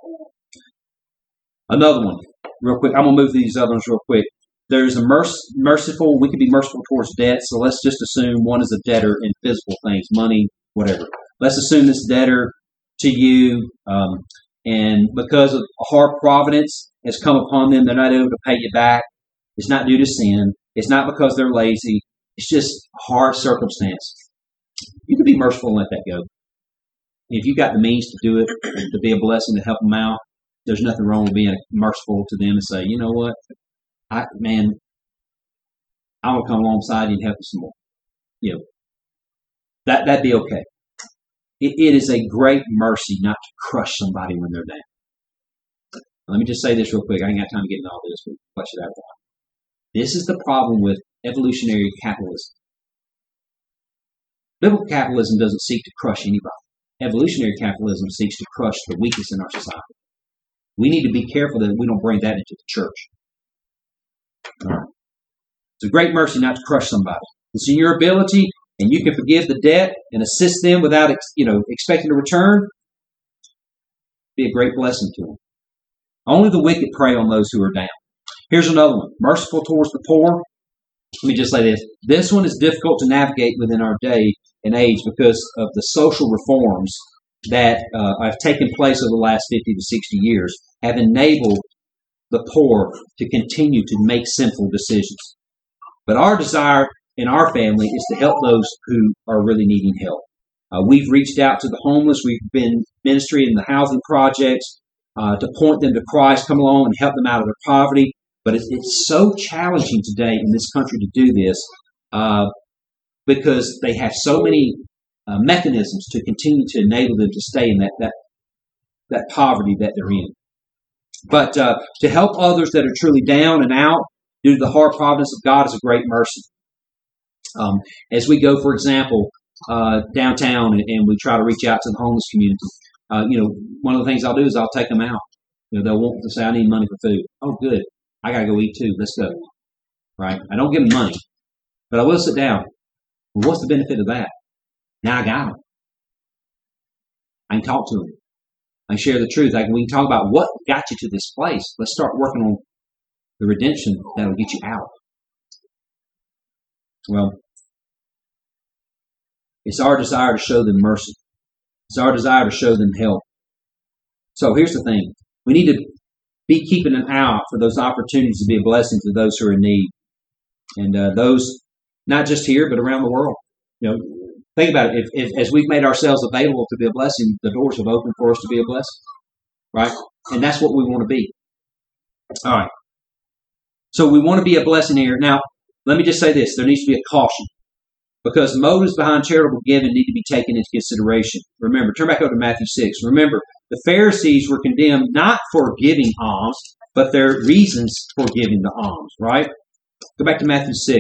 Another one, real quick. I'm going to move these other ones real quick. There's a merc- merciful, we can be merciful towards debt, so let's just assume one is a debtor in physical things, money, whatever. Let's assume this debtor to you, um, and because of a hard providence has come upon them, they're not able to pay you back. It's not due to sin. It's not because they're lazy. It's just a hard circumstance. You can be merciful and let that go. If you've got the means to do it, to be a blessing, to help them out, there's nothing wrong with being merciful to them and say, you know what, I man, I will come alongside you and help you some more. You know, that that'd be okay. It, it is a great mercy not to crush somebody when they're down. Let me just say this real quick. I ain't got time to get into all this, but flesh it out. This is the problem with evolutionary capitalism. Biblical capitalism doesn't seek to crush anybody. Evolutionary capitalism seeks to crush the weakest in our society. We need to be careful that we don't bring that into the church. All right. It's a great mercy not to crush somebody. It's in your ability, and you can forgive the debt and assist them without, you know, expecting a return. Be a great blessing to them. Only the wicked prey on those who are down. Here's another one. Merciful towards the poor. Let me just say this. This one is difficult to navigate within our day and age because of the social reforms that uh, have taken place over the last fifty to sixty years, have enabled the poor to continue to make sinful decisions. But our desire in our family is to help those who are really needing help. Uh, we've reached out to the homeless. We've been ministry in the housing projects uh, to point them to Christ, come along and help them out of their poverty. But it's, it's so challenging today in this country to do this uh, because they have so many uh, mechanisms to continue to enable them to stay in that that, that poverty that they're in. But uh, to help others that are truly down and out due to the hard providence of God is a great mercy. Um, as we go, for example, uh, downtown and, and we try to reach out to the homeless community, uh, you know, one of the things I'll do is I'll take them out. You know, they'll want to say, I need money for food. Oh, good. I got to go eat too. Let's go. Right? I don't give them money, but I will sit down. Well, what's the benefit of that? Now I got them. I can talk to them. I can share the truth. I can, we can talk about what got you to this place. Let's start working on the redemption that will get you out. Well, it's our desire to show them mercy. It's our desire to show them help. So here's the thing. We need to be keeping an eye out for those opportunities to be a blessing to those who are in need. And uh, those, not just here, but around the world. You know, think about it. If, if, as we've made ourselves available to be a blessing, the doors have opened for us to be a blessing. Right? And that's what we want to be. All right. So we want to be a blessing here. Now, let me just say this. There needs to be a caution. Because motives behind charitable giving need to be taken into consideration. Remember, turn back over to Matthew six. Remember, the Pharisees were condemned not for giving alms, but their reasons for giving the alms, right? Go back to Matthew six.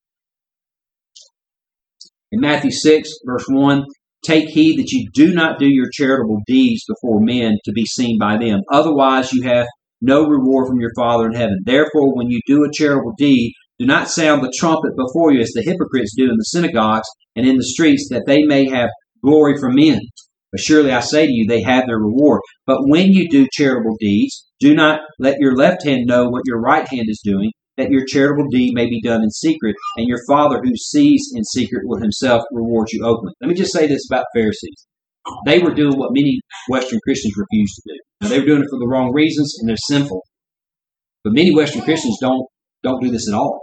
In Matthew six, verse one, take heed that you do not do your charitable deeds before men to be seen by them. Otherwise, you have no reward from your Father in heaven. Therefore, when you do a charitable deed, do not sound the trumpet before you as the hypocrites do in the synagogues and in the streets, that they may have glory from men. But surely I say to you, they have their reward. But when you do charitable deeds, do not let your left hand know what your right hand is doing, that your charitable deed may be done in secret, and your Father who sees in secret will himself reward you openly. Let me just say this about Pharisees. They were doing what many Western Christians refuse to do. Now, they were doing it for the wrong reasons, and they're sinful. But many Western Christians don't don't do this at all.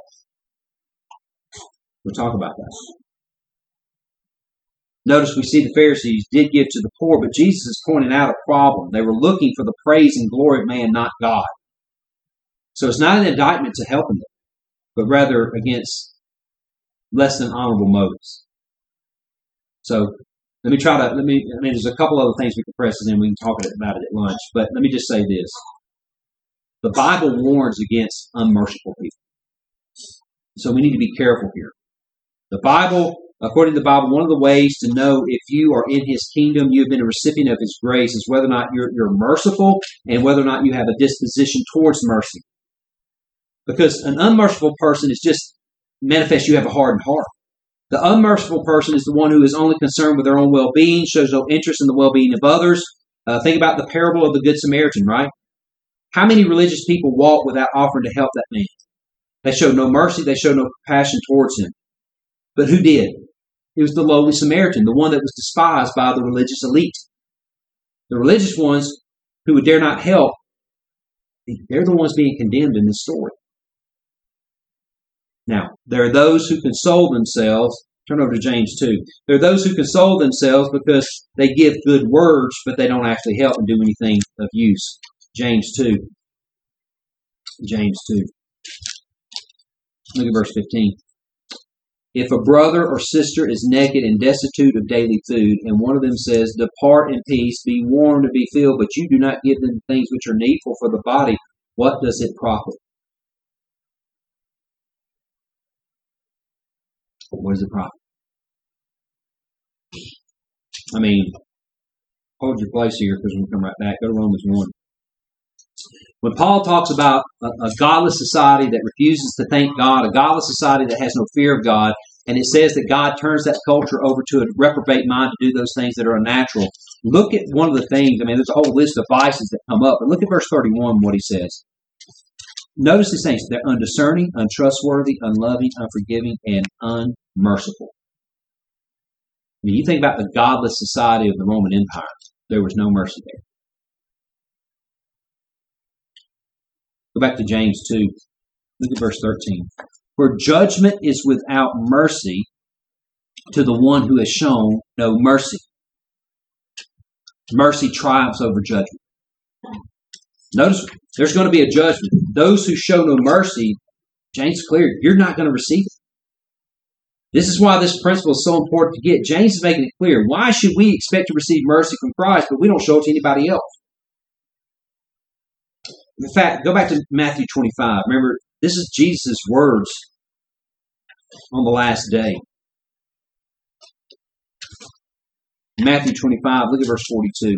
We'll talk about that. Notice we see the Pharisees did give to the poor, but Jesus is pointing out a problem. They were looking for the praise and glory of man, not God. So it's not an indictment to helping them, but rather against less than honorable motives. So let me try to, let me, I mean, there's a couple other things we can press in, we can talk about it at lunch, but let me just say this. The Bible warns against unmerciful people. So we need to be careful here. The Bible, according to the Bible, one of the ways to know if you are in His kingdom, you have been a recipient of His grace, is whether or not you're, you're merciful and whether or not you have a disposition towards mercy. Because an unmerciful person is just manifest you have a hardened heart. The unmerciful person is the one who is only concerned with their own well-being, shows no interest in the well-being of others. Uh, think about the parable of the Good Samaritan, right? How many religious people walk without offering to help that man? They showed no mercy. They showed no compassion towards him. But who did? It was the lowly Samaritan, the one that was despised by the religious elite. The religious ones who would dare not help, they're the ones being condemned in this story. Now, there are those who console themselves. Turn over to James two. There are those who console themselves because they give good words, but they don't actually help and do anything of use. James two. James two. Look at verse fifteen. If a brother or sister is naked and destitute of daily food, and one of them says, depart in peace, be warmed and be filled, but you do not give them things which are needful for the body, what does it profit? What does it profit? I mean, hold your place here because we'll come right back. Go to Romans one. When Paul talks about a, a godless society that refuses to thank God, a godless society that has no fear of God, and it says that God turns that culture over to a reprobate mind to do those things that are unnatural, look at one of the things. I mean, there's a whole list of vices that come up, but look at verse thirty-one, what he says. Notice these things. They're undiscerning, untrustworthy, unloving, unforgiving, and unmerciful. I mean, you think about the godless society of the Roman Empire. There was no mercy there. Go back to James two. Look at verse thirteen. For judgment is without mercy to the one who has shown no mercy. Mercy triumphs over judgment. Notice there's going to be a judgment. Those who show no mercy, James is clear, you're not going to receive it. This is why this principle is so important to get. James is making it clear. Why should we expect to receive mercy from Christ, but we don't show it to anybody else? In fact, go back to Matthew twenty-five. Remember, this is Jesus' words on the last day. Matthew twenty-five, look at verse forty-two.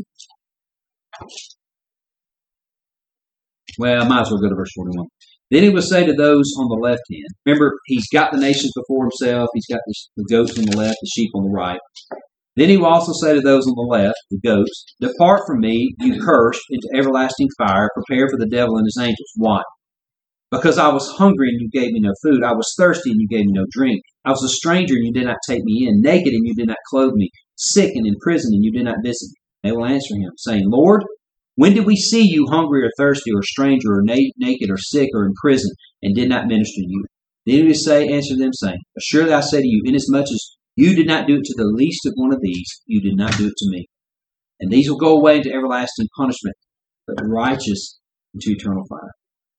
Well, I might as well go to verse forty-one. Then he will say to those on the left hand, remember, he's got the nations before himself, he's got the goats on the left, the sheep on the right. Then he will also say to those on the left, the goats, depart from me, you cursed, into everlasting fire, prepared for the devil and his angels. Why? Because I was hungry and you gave me no food. I was thirsty and you gave me no drink. I was a stranger and you did not take me in, naked and you did not clothe me, sick and in prison and you did not visit me. They will answer him, saying, Lord, when did we see you hungry or thirsty or stranger or na- naked or sick or in prison and did not minister to you? Then he will say, answer them, saying, Assuredly I say to you, inasmuch as you did not do it to the least of one of these, you did not do it to me. And these will go away into everlasting punishment, but the righteous into eternal fire.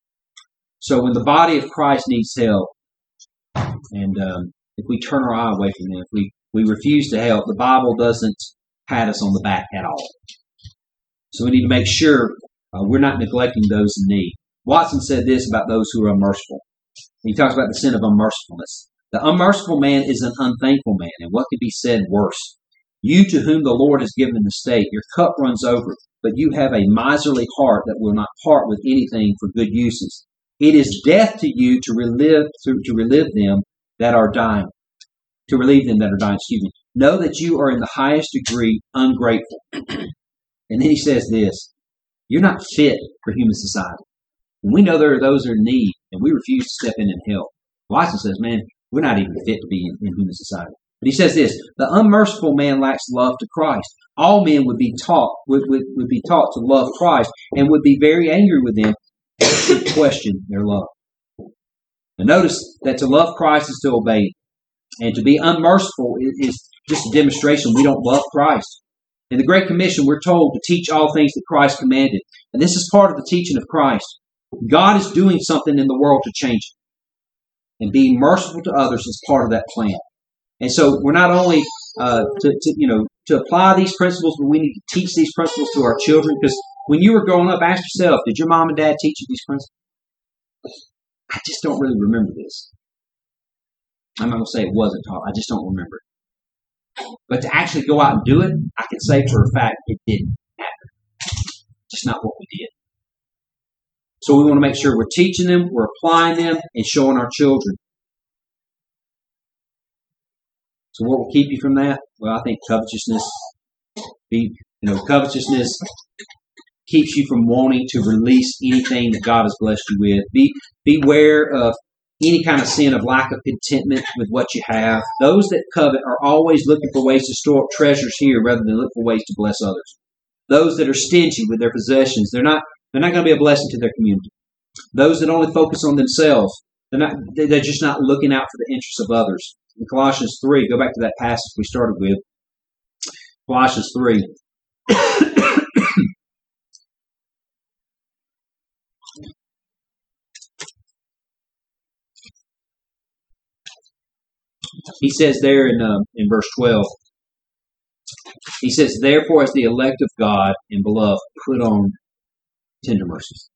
So when the body of Christ needs help, and um, if we turn our eye away from them, if we, we refuse to help, the Bible doesn't pat us on the back at all. So we need to make sure uh, we're not neglecting those in need. Watson said this about those who are unmerciful. He talks about the sin of unmercifulness. The unmerciful man is an unthankful man, and what could be said worse? You to whom the Lord has given the state, your cup runs over, but you have a miserly heart that will not part with anything for good uses. It is death to you to relive to, to relive them that are dying, to relieve them that are dying. Excuse me. Know that you are in the highest degree ungrateful. And then he says this: you're not fit for human society. And we know there are those that are in need, and we refuse to step in and help. Watson says, man, we're not even fit to be in, in human society. But he says this: the unmerciful man lacks love to Christ. All men would be taught would, would, would be taught to love Christ and would be very angry with them if they question their love. Now notice that to love Christ is to obey Him. And to be unmerciful is just a demonstration we don't love Christ. In the Great Commission, we're told to teach all things that Christ commanded. And this is part of the teaching of Christ. God is doing something in the world to change it. And being merciful to others is part of that plan. And so we're not only uh, to, to, you know, to apply these principles, but we need to teach these principles to our children. Because when you were growing up, ask yourself, did your mom and dad teach you these principles? I just don't really remember this. I'm not going to say it wasn't taught. I just don't remember it. But to actually go out and do it, I can say for a fact it didn't happen. Just not what we did. So we want to make sure we're teaching them, we're applying them, and showing our children. So what will keep you from that? Well, I think covetousness. Be, you know, covetousness keeps you from wanting to release anything that God has blessed you with. Be beware of any kind of sin of lack of contentment with what you have. Those that covet are always looking for ways to store up treasures here rather than look for ways to bless others. Those that are stingy with their possessions, they're not they're not going to be a blessing to their community. Those that only focus on themselves, they're not they're just not looking out for the interests of others. In Colossians three, go back to that passage we started with. Colossians three. He says there in uh, in verse twelve, he says, therefore, as the elect of God and beloved, put on tender mercies.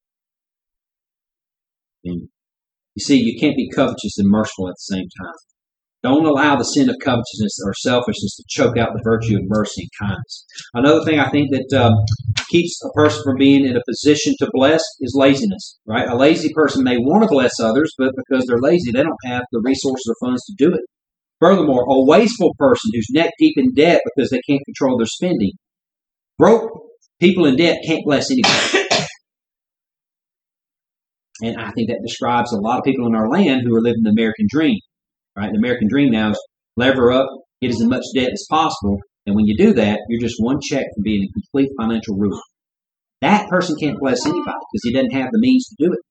And you see, you can't be covetous and merciful at the same time. Don't allow the sin of covetousness or selfishness to choke out the virtue of mercy and kindness. Another thing I think that um, keeps a person from being in a position to bless is laziness. Right? A lazy person may want to bless others, but because they're lazy, they don't have the resources or funds to do it. Furthermore, a wasteful person who's neck deep in debt because they can't control their spending. Broke people in debt can't bless anybody. And I think that describes a lot of people in our land who are living the American dream. Right? The American dream now is lever up, get as much debt as possible, and when you do that, you're just one check from being in complete financial ruin. That person can't bless anybody because he doesn't have the means to do it.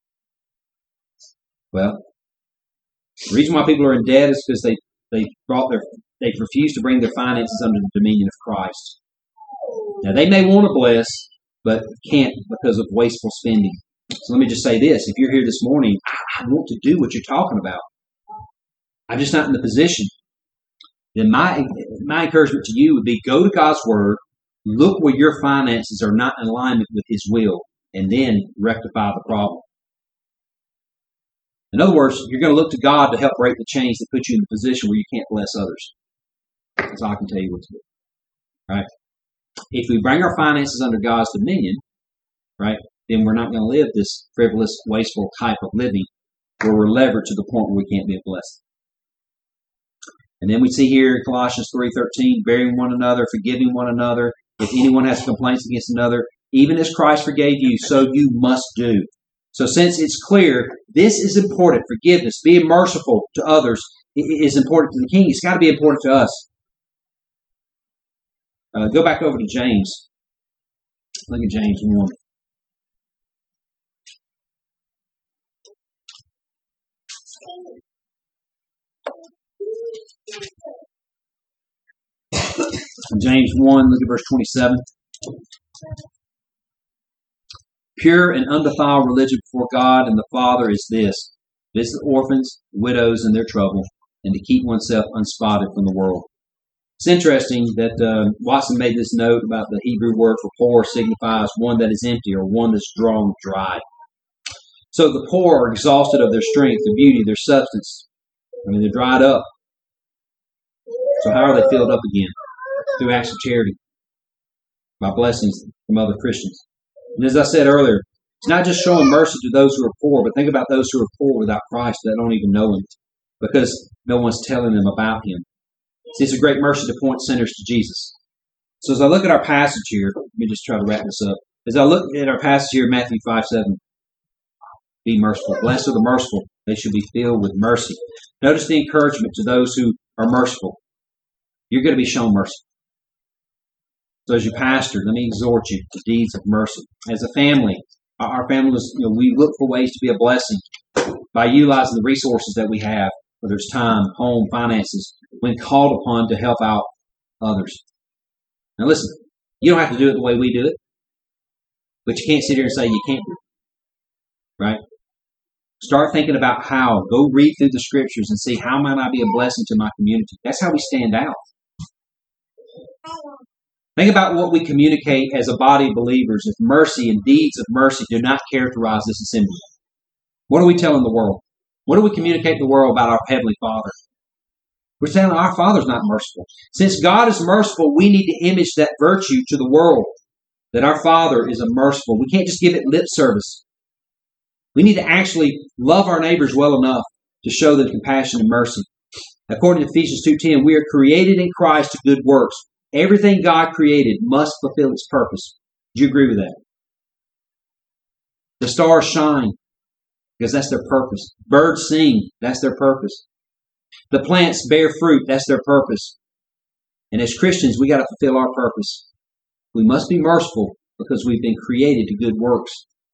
Well, the reason why people are in debt is because they they brought their they refuse to bring their finances under the dominion of Christ. Now they may want to bless, but can't because of wasteful spending. So let me just say this: if you're here this morning, I want to do what you're talking about. I'm just not in the position. Then my my encouragement to you would be: go to God's Word, look where your finances are not in alignment with His will, and then rectify the problem. In other words, you're going to look to God to help break the chains that put you in the position where you can't bless others. That's all I can tell you what to do. Right? If we bring our finances under God's dominion, right, then we're not going to live this frivolous, wasteful type of living where we're levered to the point where we can't be a blessing. And then we see here in Colossians three thirteen, bearing one another, forgiving one another. If anyone has complaints against another, even as Christ forgave you, so you must do. So since it's clear, this is important. Forgiveness, being merciful to others is important to the King. It's got to be important to us. Uh, go back over to James. Look at James one. James one, look at verse twenty-seven. Pure and undefiled religion before God and the Father is this: visit orphans, widows in their trouble, and to keep oneself unspotted from the world. It's interesting that uh, Watson made this note about the Hebrew word for poor signifies one that is empty or one that's drawn dry. So the poor are exhausted of their strength, their beauty, their substance. I mean, they're dried up. So how are they filled up again? Through acts of charity, by blessings from other Christians. And as I said earlier, it's not just showing mercy to those who are poor, but think about those who are poor without Christ that don't even know Him because no one's telling them about Him. See, it's a great mercy to point sinners to Jesus. So as I look at our passage here, let me just try to wrap this up. As I look at our passage here, Matthew five seven, be merciful. Blessed are the merciful. They should be filled with mercy. Notice the encouragement to those who are merciful. You're going to be shown mercy. So as your pastor, let me exhort you to deeds of mercy. As a family, our family, is, you know, we look for ways to be a blessing by utilizing the resources that we have, whether it's time, home, finances, when called upon to help out others. Now listen, you don't have to do it the way we do it, but you can't sit here and say you can't do it. Right? Start thinking about how. Go read through the scriptures and see how might I be a blessing to my community. That's how we stand out. Think about what we communicate as a body of believers if mercy and deeds of mercy do not characterize this assembly. What are we telling the world? What do we communicate to the world about our Heavenly Father? We're saying our Father's not merciful. Since God is merciful, we need to image that virtue to the world, that our Father is a merciful. We can't just give it lip service. We need to actually love our neighbors well enough to show them compassion and mercy. According to Ephesians two ten, we are created in Christ to good works. Everything God created must fulfill its purpose. Do you agree with that? The stars shine because that's their purpose. Birds sing, that's their purpose. The plants bear fruit, that's their purpose. And as Christians, we got to fulfill our purpose. We must be merciful because we've been created to good works.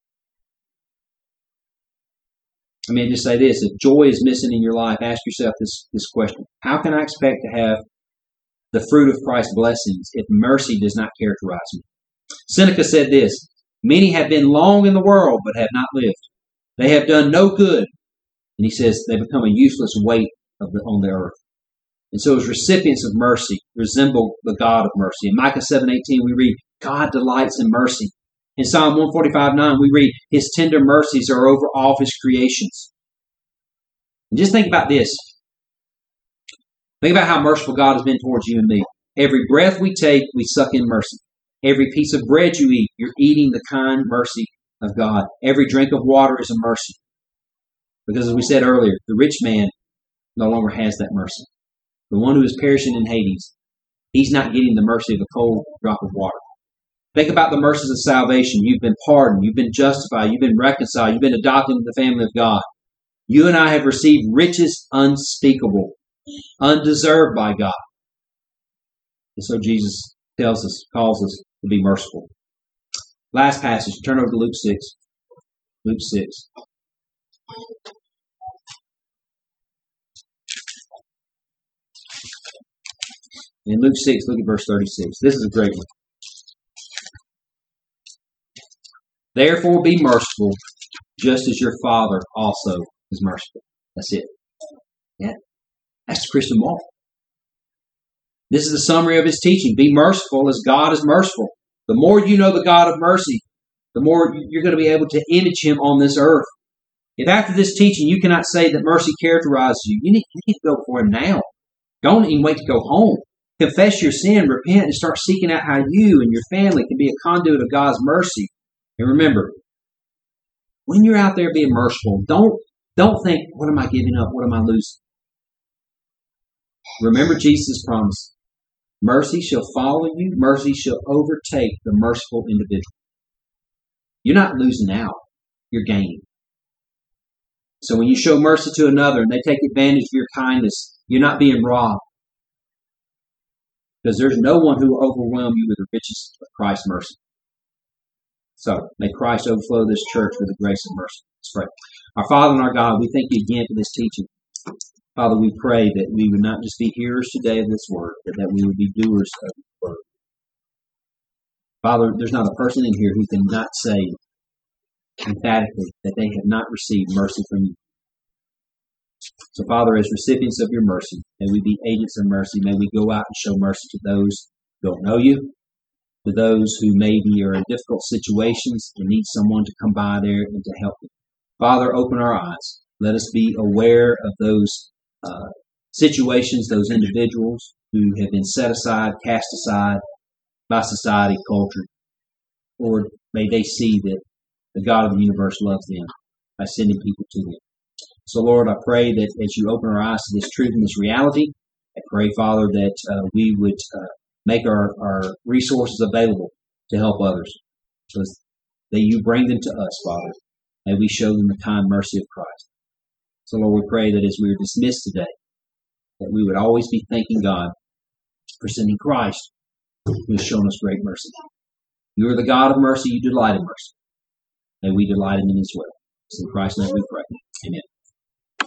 I mean, just say this. If joy is missing in your life, ask yourself this, this question. How can I expect to have the fruit of Christ's blessings if mercy does not characterize me? Seneca said this: many have been long in the world, but have not lived. They have done no good. And he says they become a useless weight of the, on the earth. And so as recipients of mercy, resemble the God of mercy. In Micah seven eighteen, we read, God delights in mercy. In Psalm one forty-five nine, we read, His tender mercies are over all of His creations. And just think about this. Think about how merciful God has been towards you and me. Every breath we take, we suck in mercy. Every piece of bread you eat, you're eating the kind mercy of God. Every drink of water is a mercy. Because as we said earlier, the rich man no longer has that mercy. The one who is perishing in Hades, he's not getting the mercy of a cold drop of water. Think about the mercies of salvation. You've been pardoned. You've been justified. You've been reconciled. You've been adopted into the family of God. You and I have received riches unspeakable, undeserved by God. And so Jesus tells us, calls us to be merciful. Last passage. Turn over to Luke six. Luke six. In Luke six, look at verse thirty-six. This is a great one. Therefore be merciful, just as your Father also is merciful. That's it. Yeah. That's the Christian walk. This is the summary of his teaching. Be merciful as God is merciful. The more you know the God of mercy, the more you're going to be able to image Him on this earth. If after this teaching you cannot say that mercy characterizes you, you need, you need to go for Him now. Don't even wait to go home. Confess your sin, repent, and start seeking out how you and your family can be a conduit of God's mercy. And remember, when you're out there being merciful, don't, don't think, what am I giving up? What am I losing? Remember Jesus' promise. Mercy shall follow you. Mercy shall overtake the merciful individual. You're not losing out. You're gaining. So when you show mercy to another and they take advantage of your kindness, you're not being robbed. Because there's no one who will overwhelm you with the riches of Christ's mercy. So may Christ overflow this church with the grace and mercy. Let's pray. Our Father and our God, we thank you again for this teaching. Father, we pray that we would not just be hearers today of this word, but that we would be doers of the word. Father, there's not a person in here who can not say emphatically that they have not received mercy from you. So, Father, as recipients of your mercy, may we be agents of mercy. May we go out and show mercy to those who don't know you, to those who maybe are in difficult situations and need someone to come by there and to help them. Father, open our eyes. Let us be aware of those uh, situations, those individuals who have been set aside, cast aside by society, culture. Lord, may they see that the God of the universe loves them by sending people to them. So, Lord, I pray that as you open our eyes to this truth and this reality, I pray, Father, that uh, we would uh, make our, our resources available to help others. So that you bring them to us, Father. May we show them the kind mercy of Christ. So, Lord, we pray that as we are dismissed today, that we would always be thanking God for sending Christ, who has shown us great mercy. You are the God of mercy. You delight in mercy. May we delight in Him as well. So in Christ's name we pray. Amen.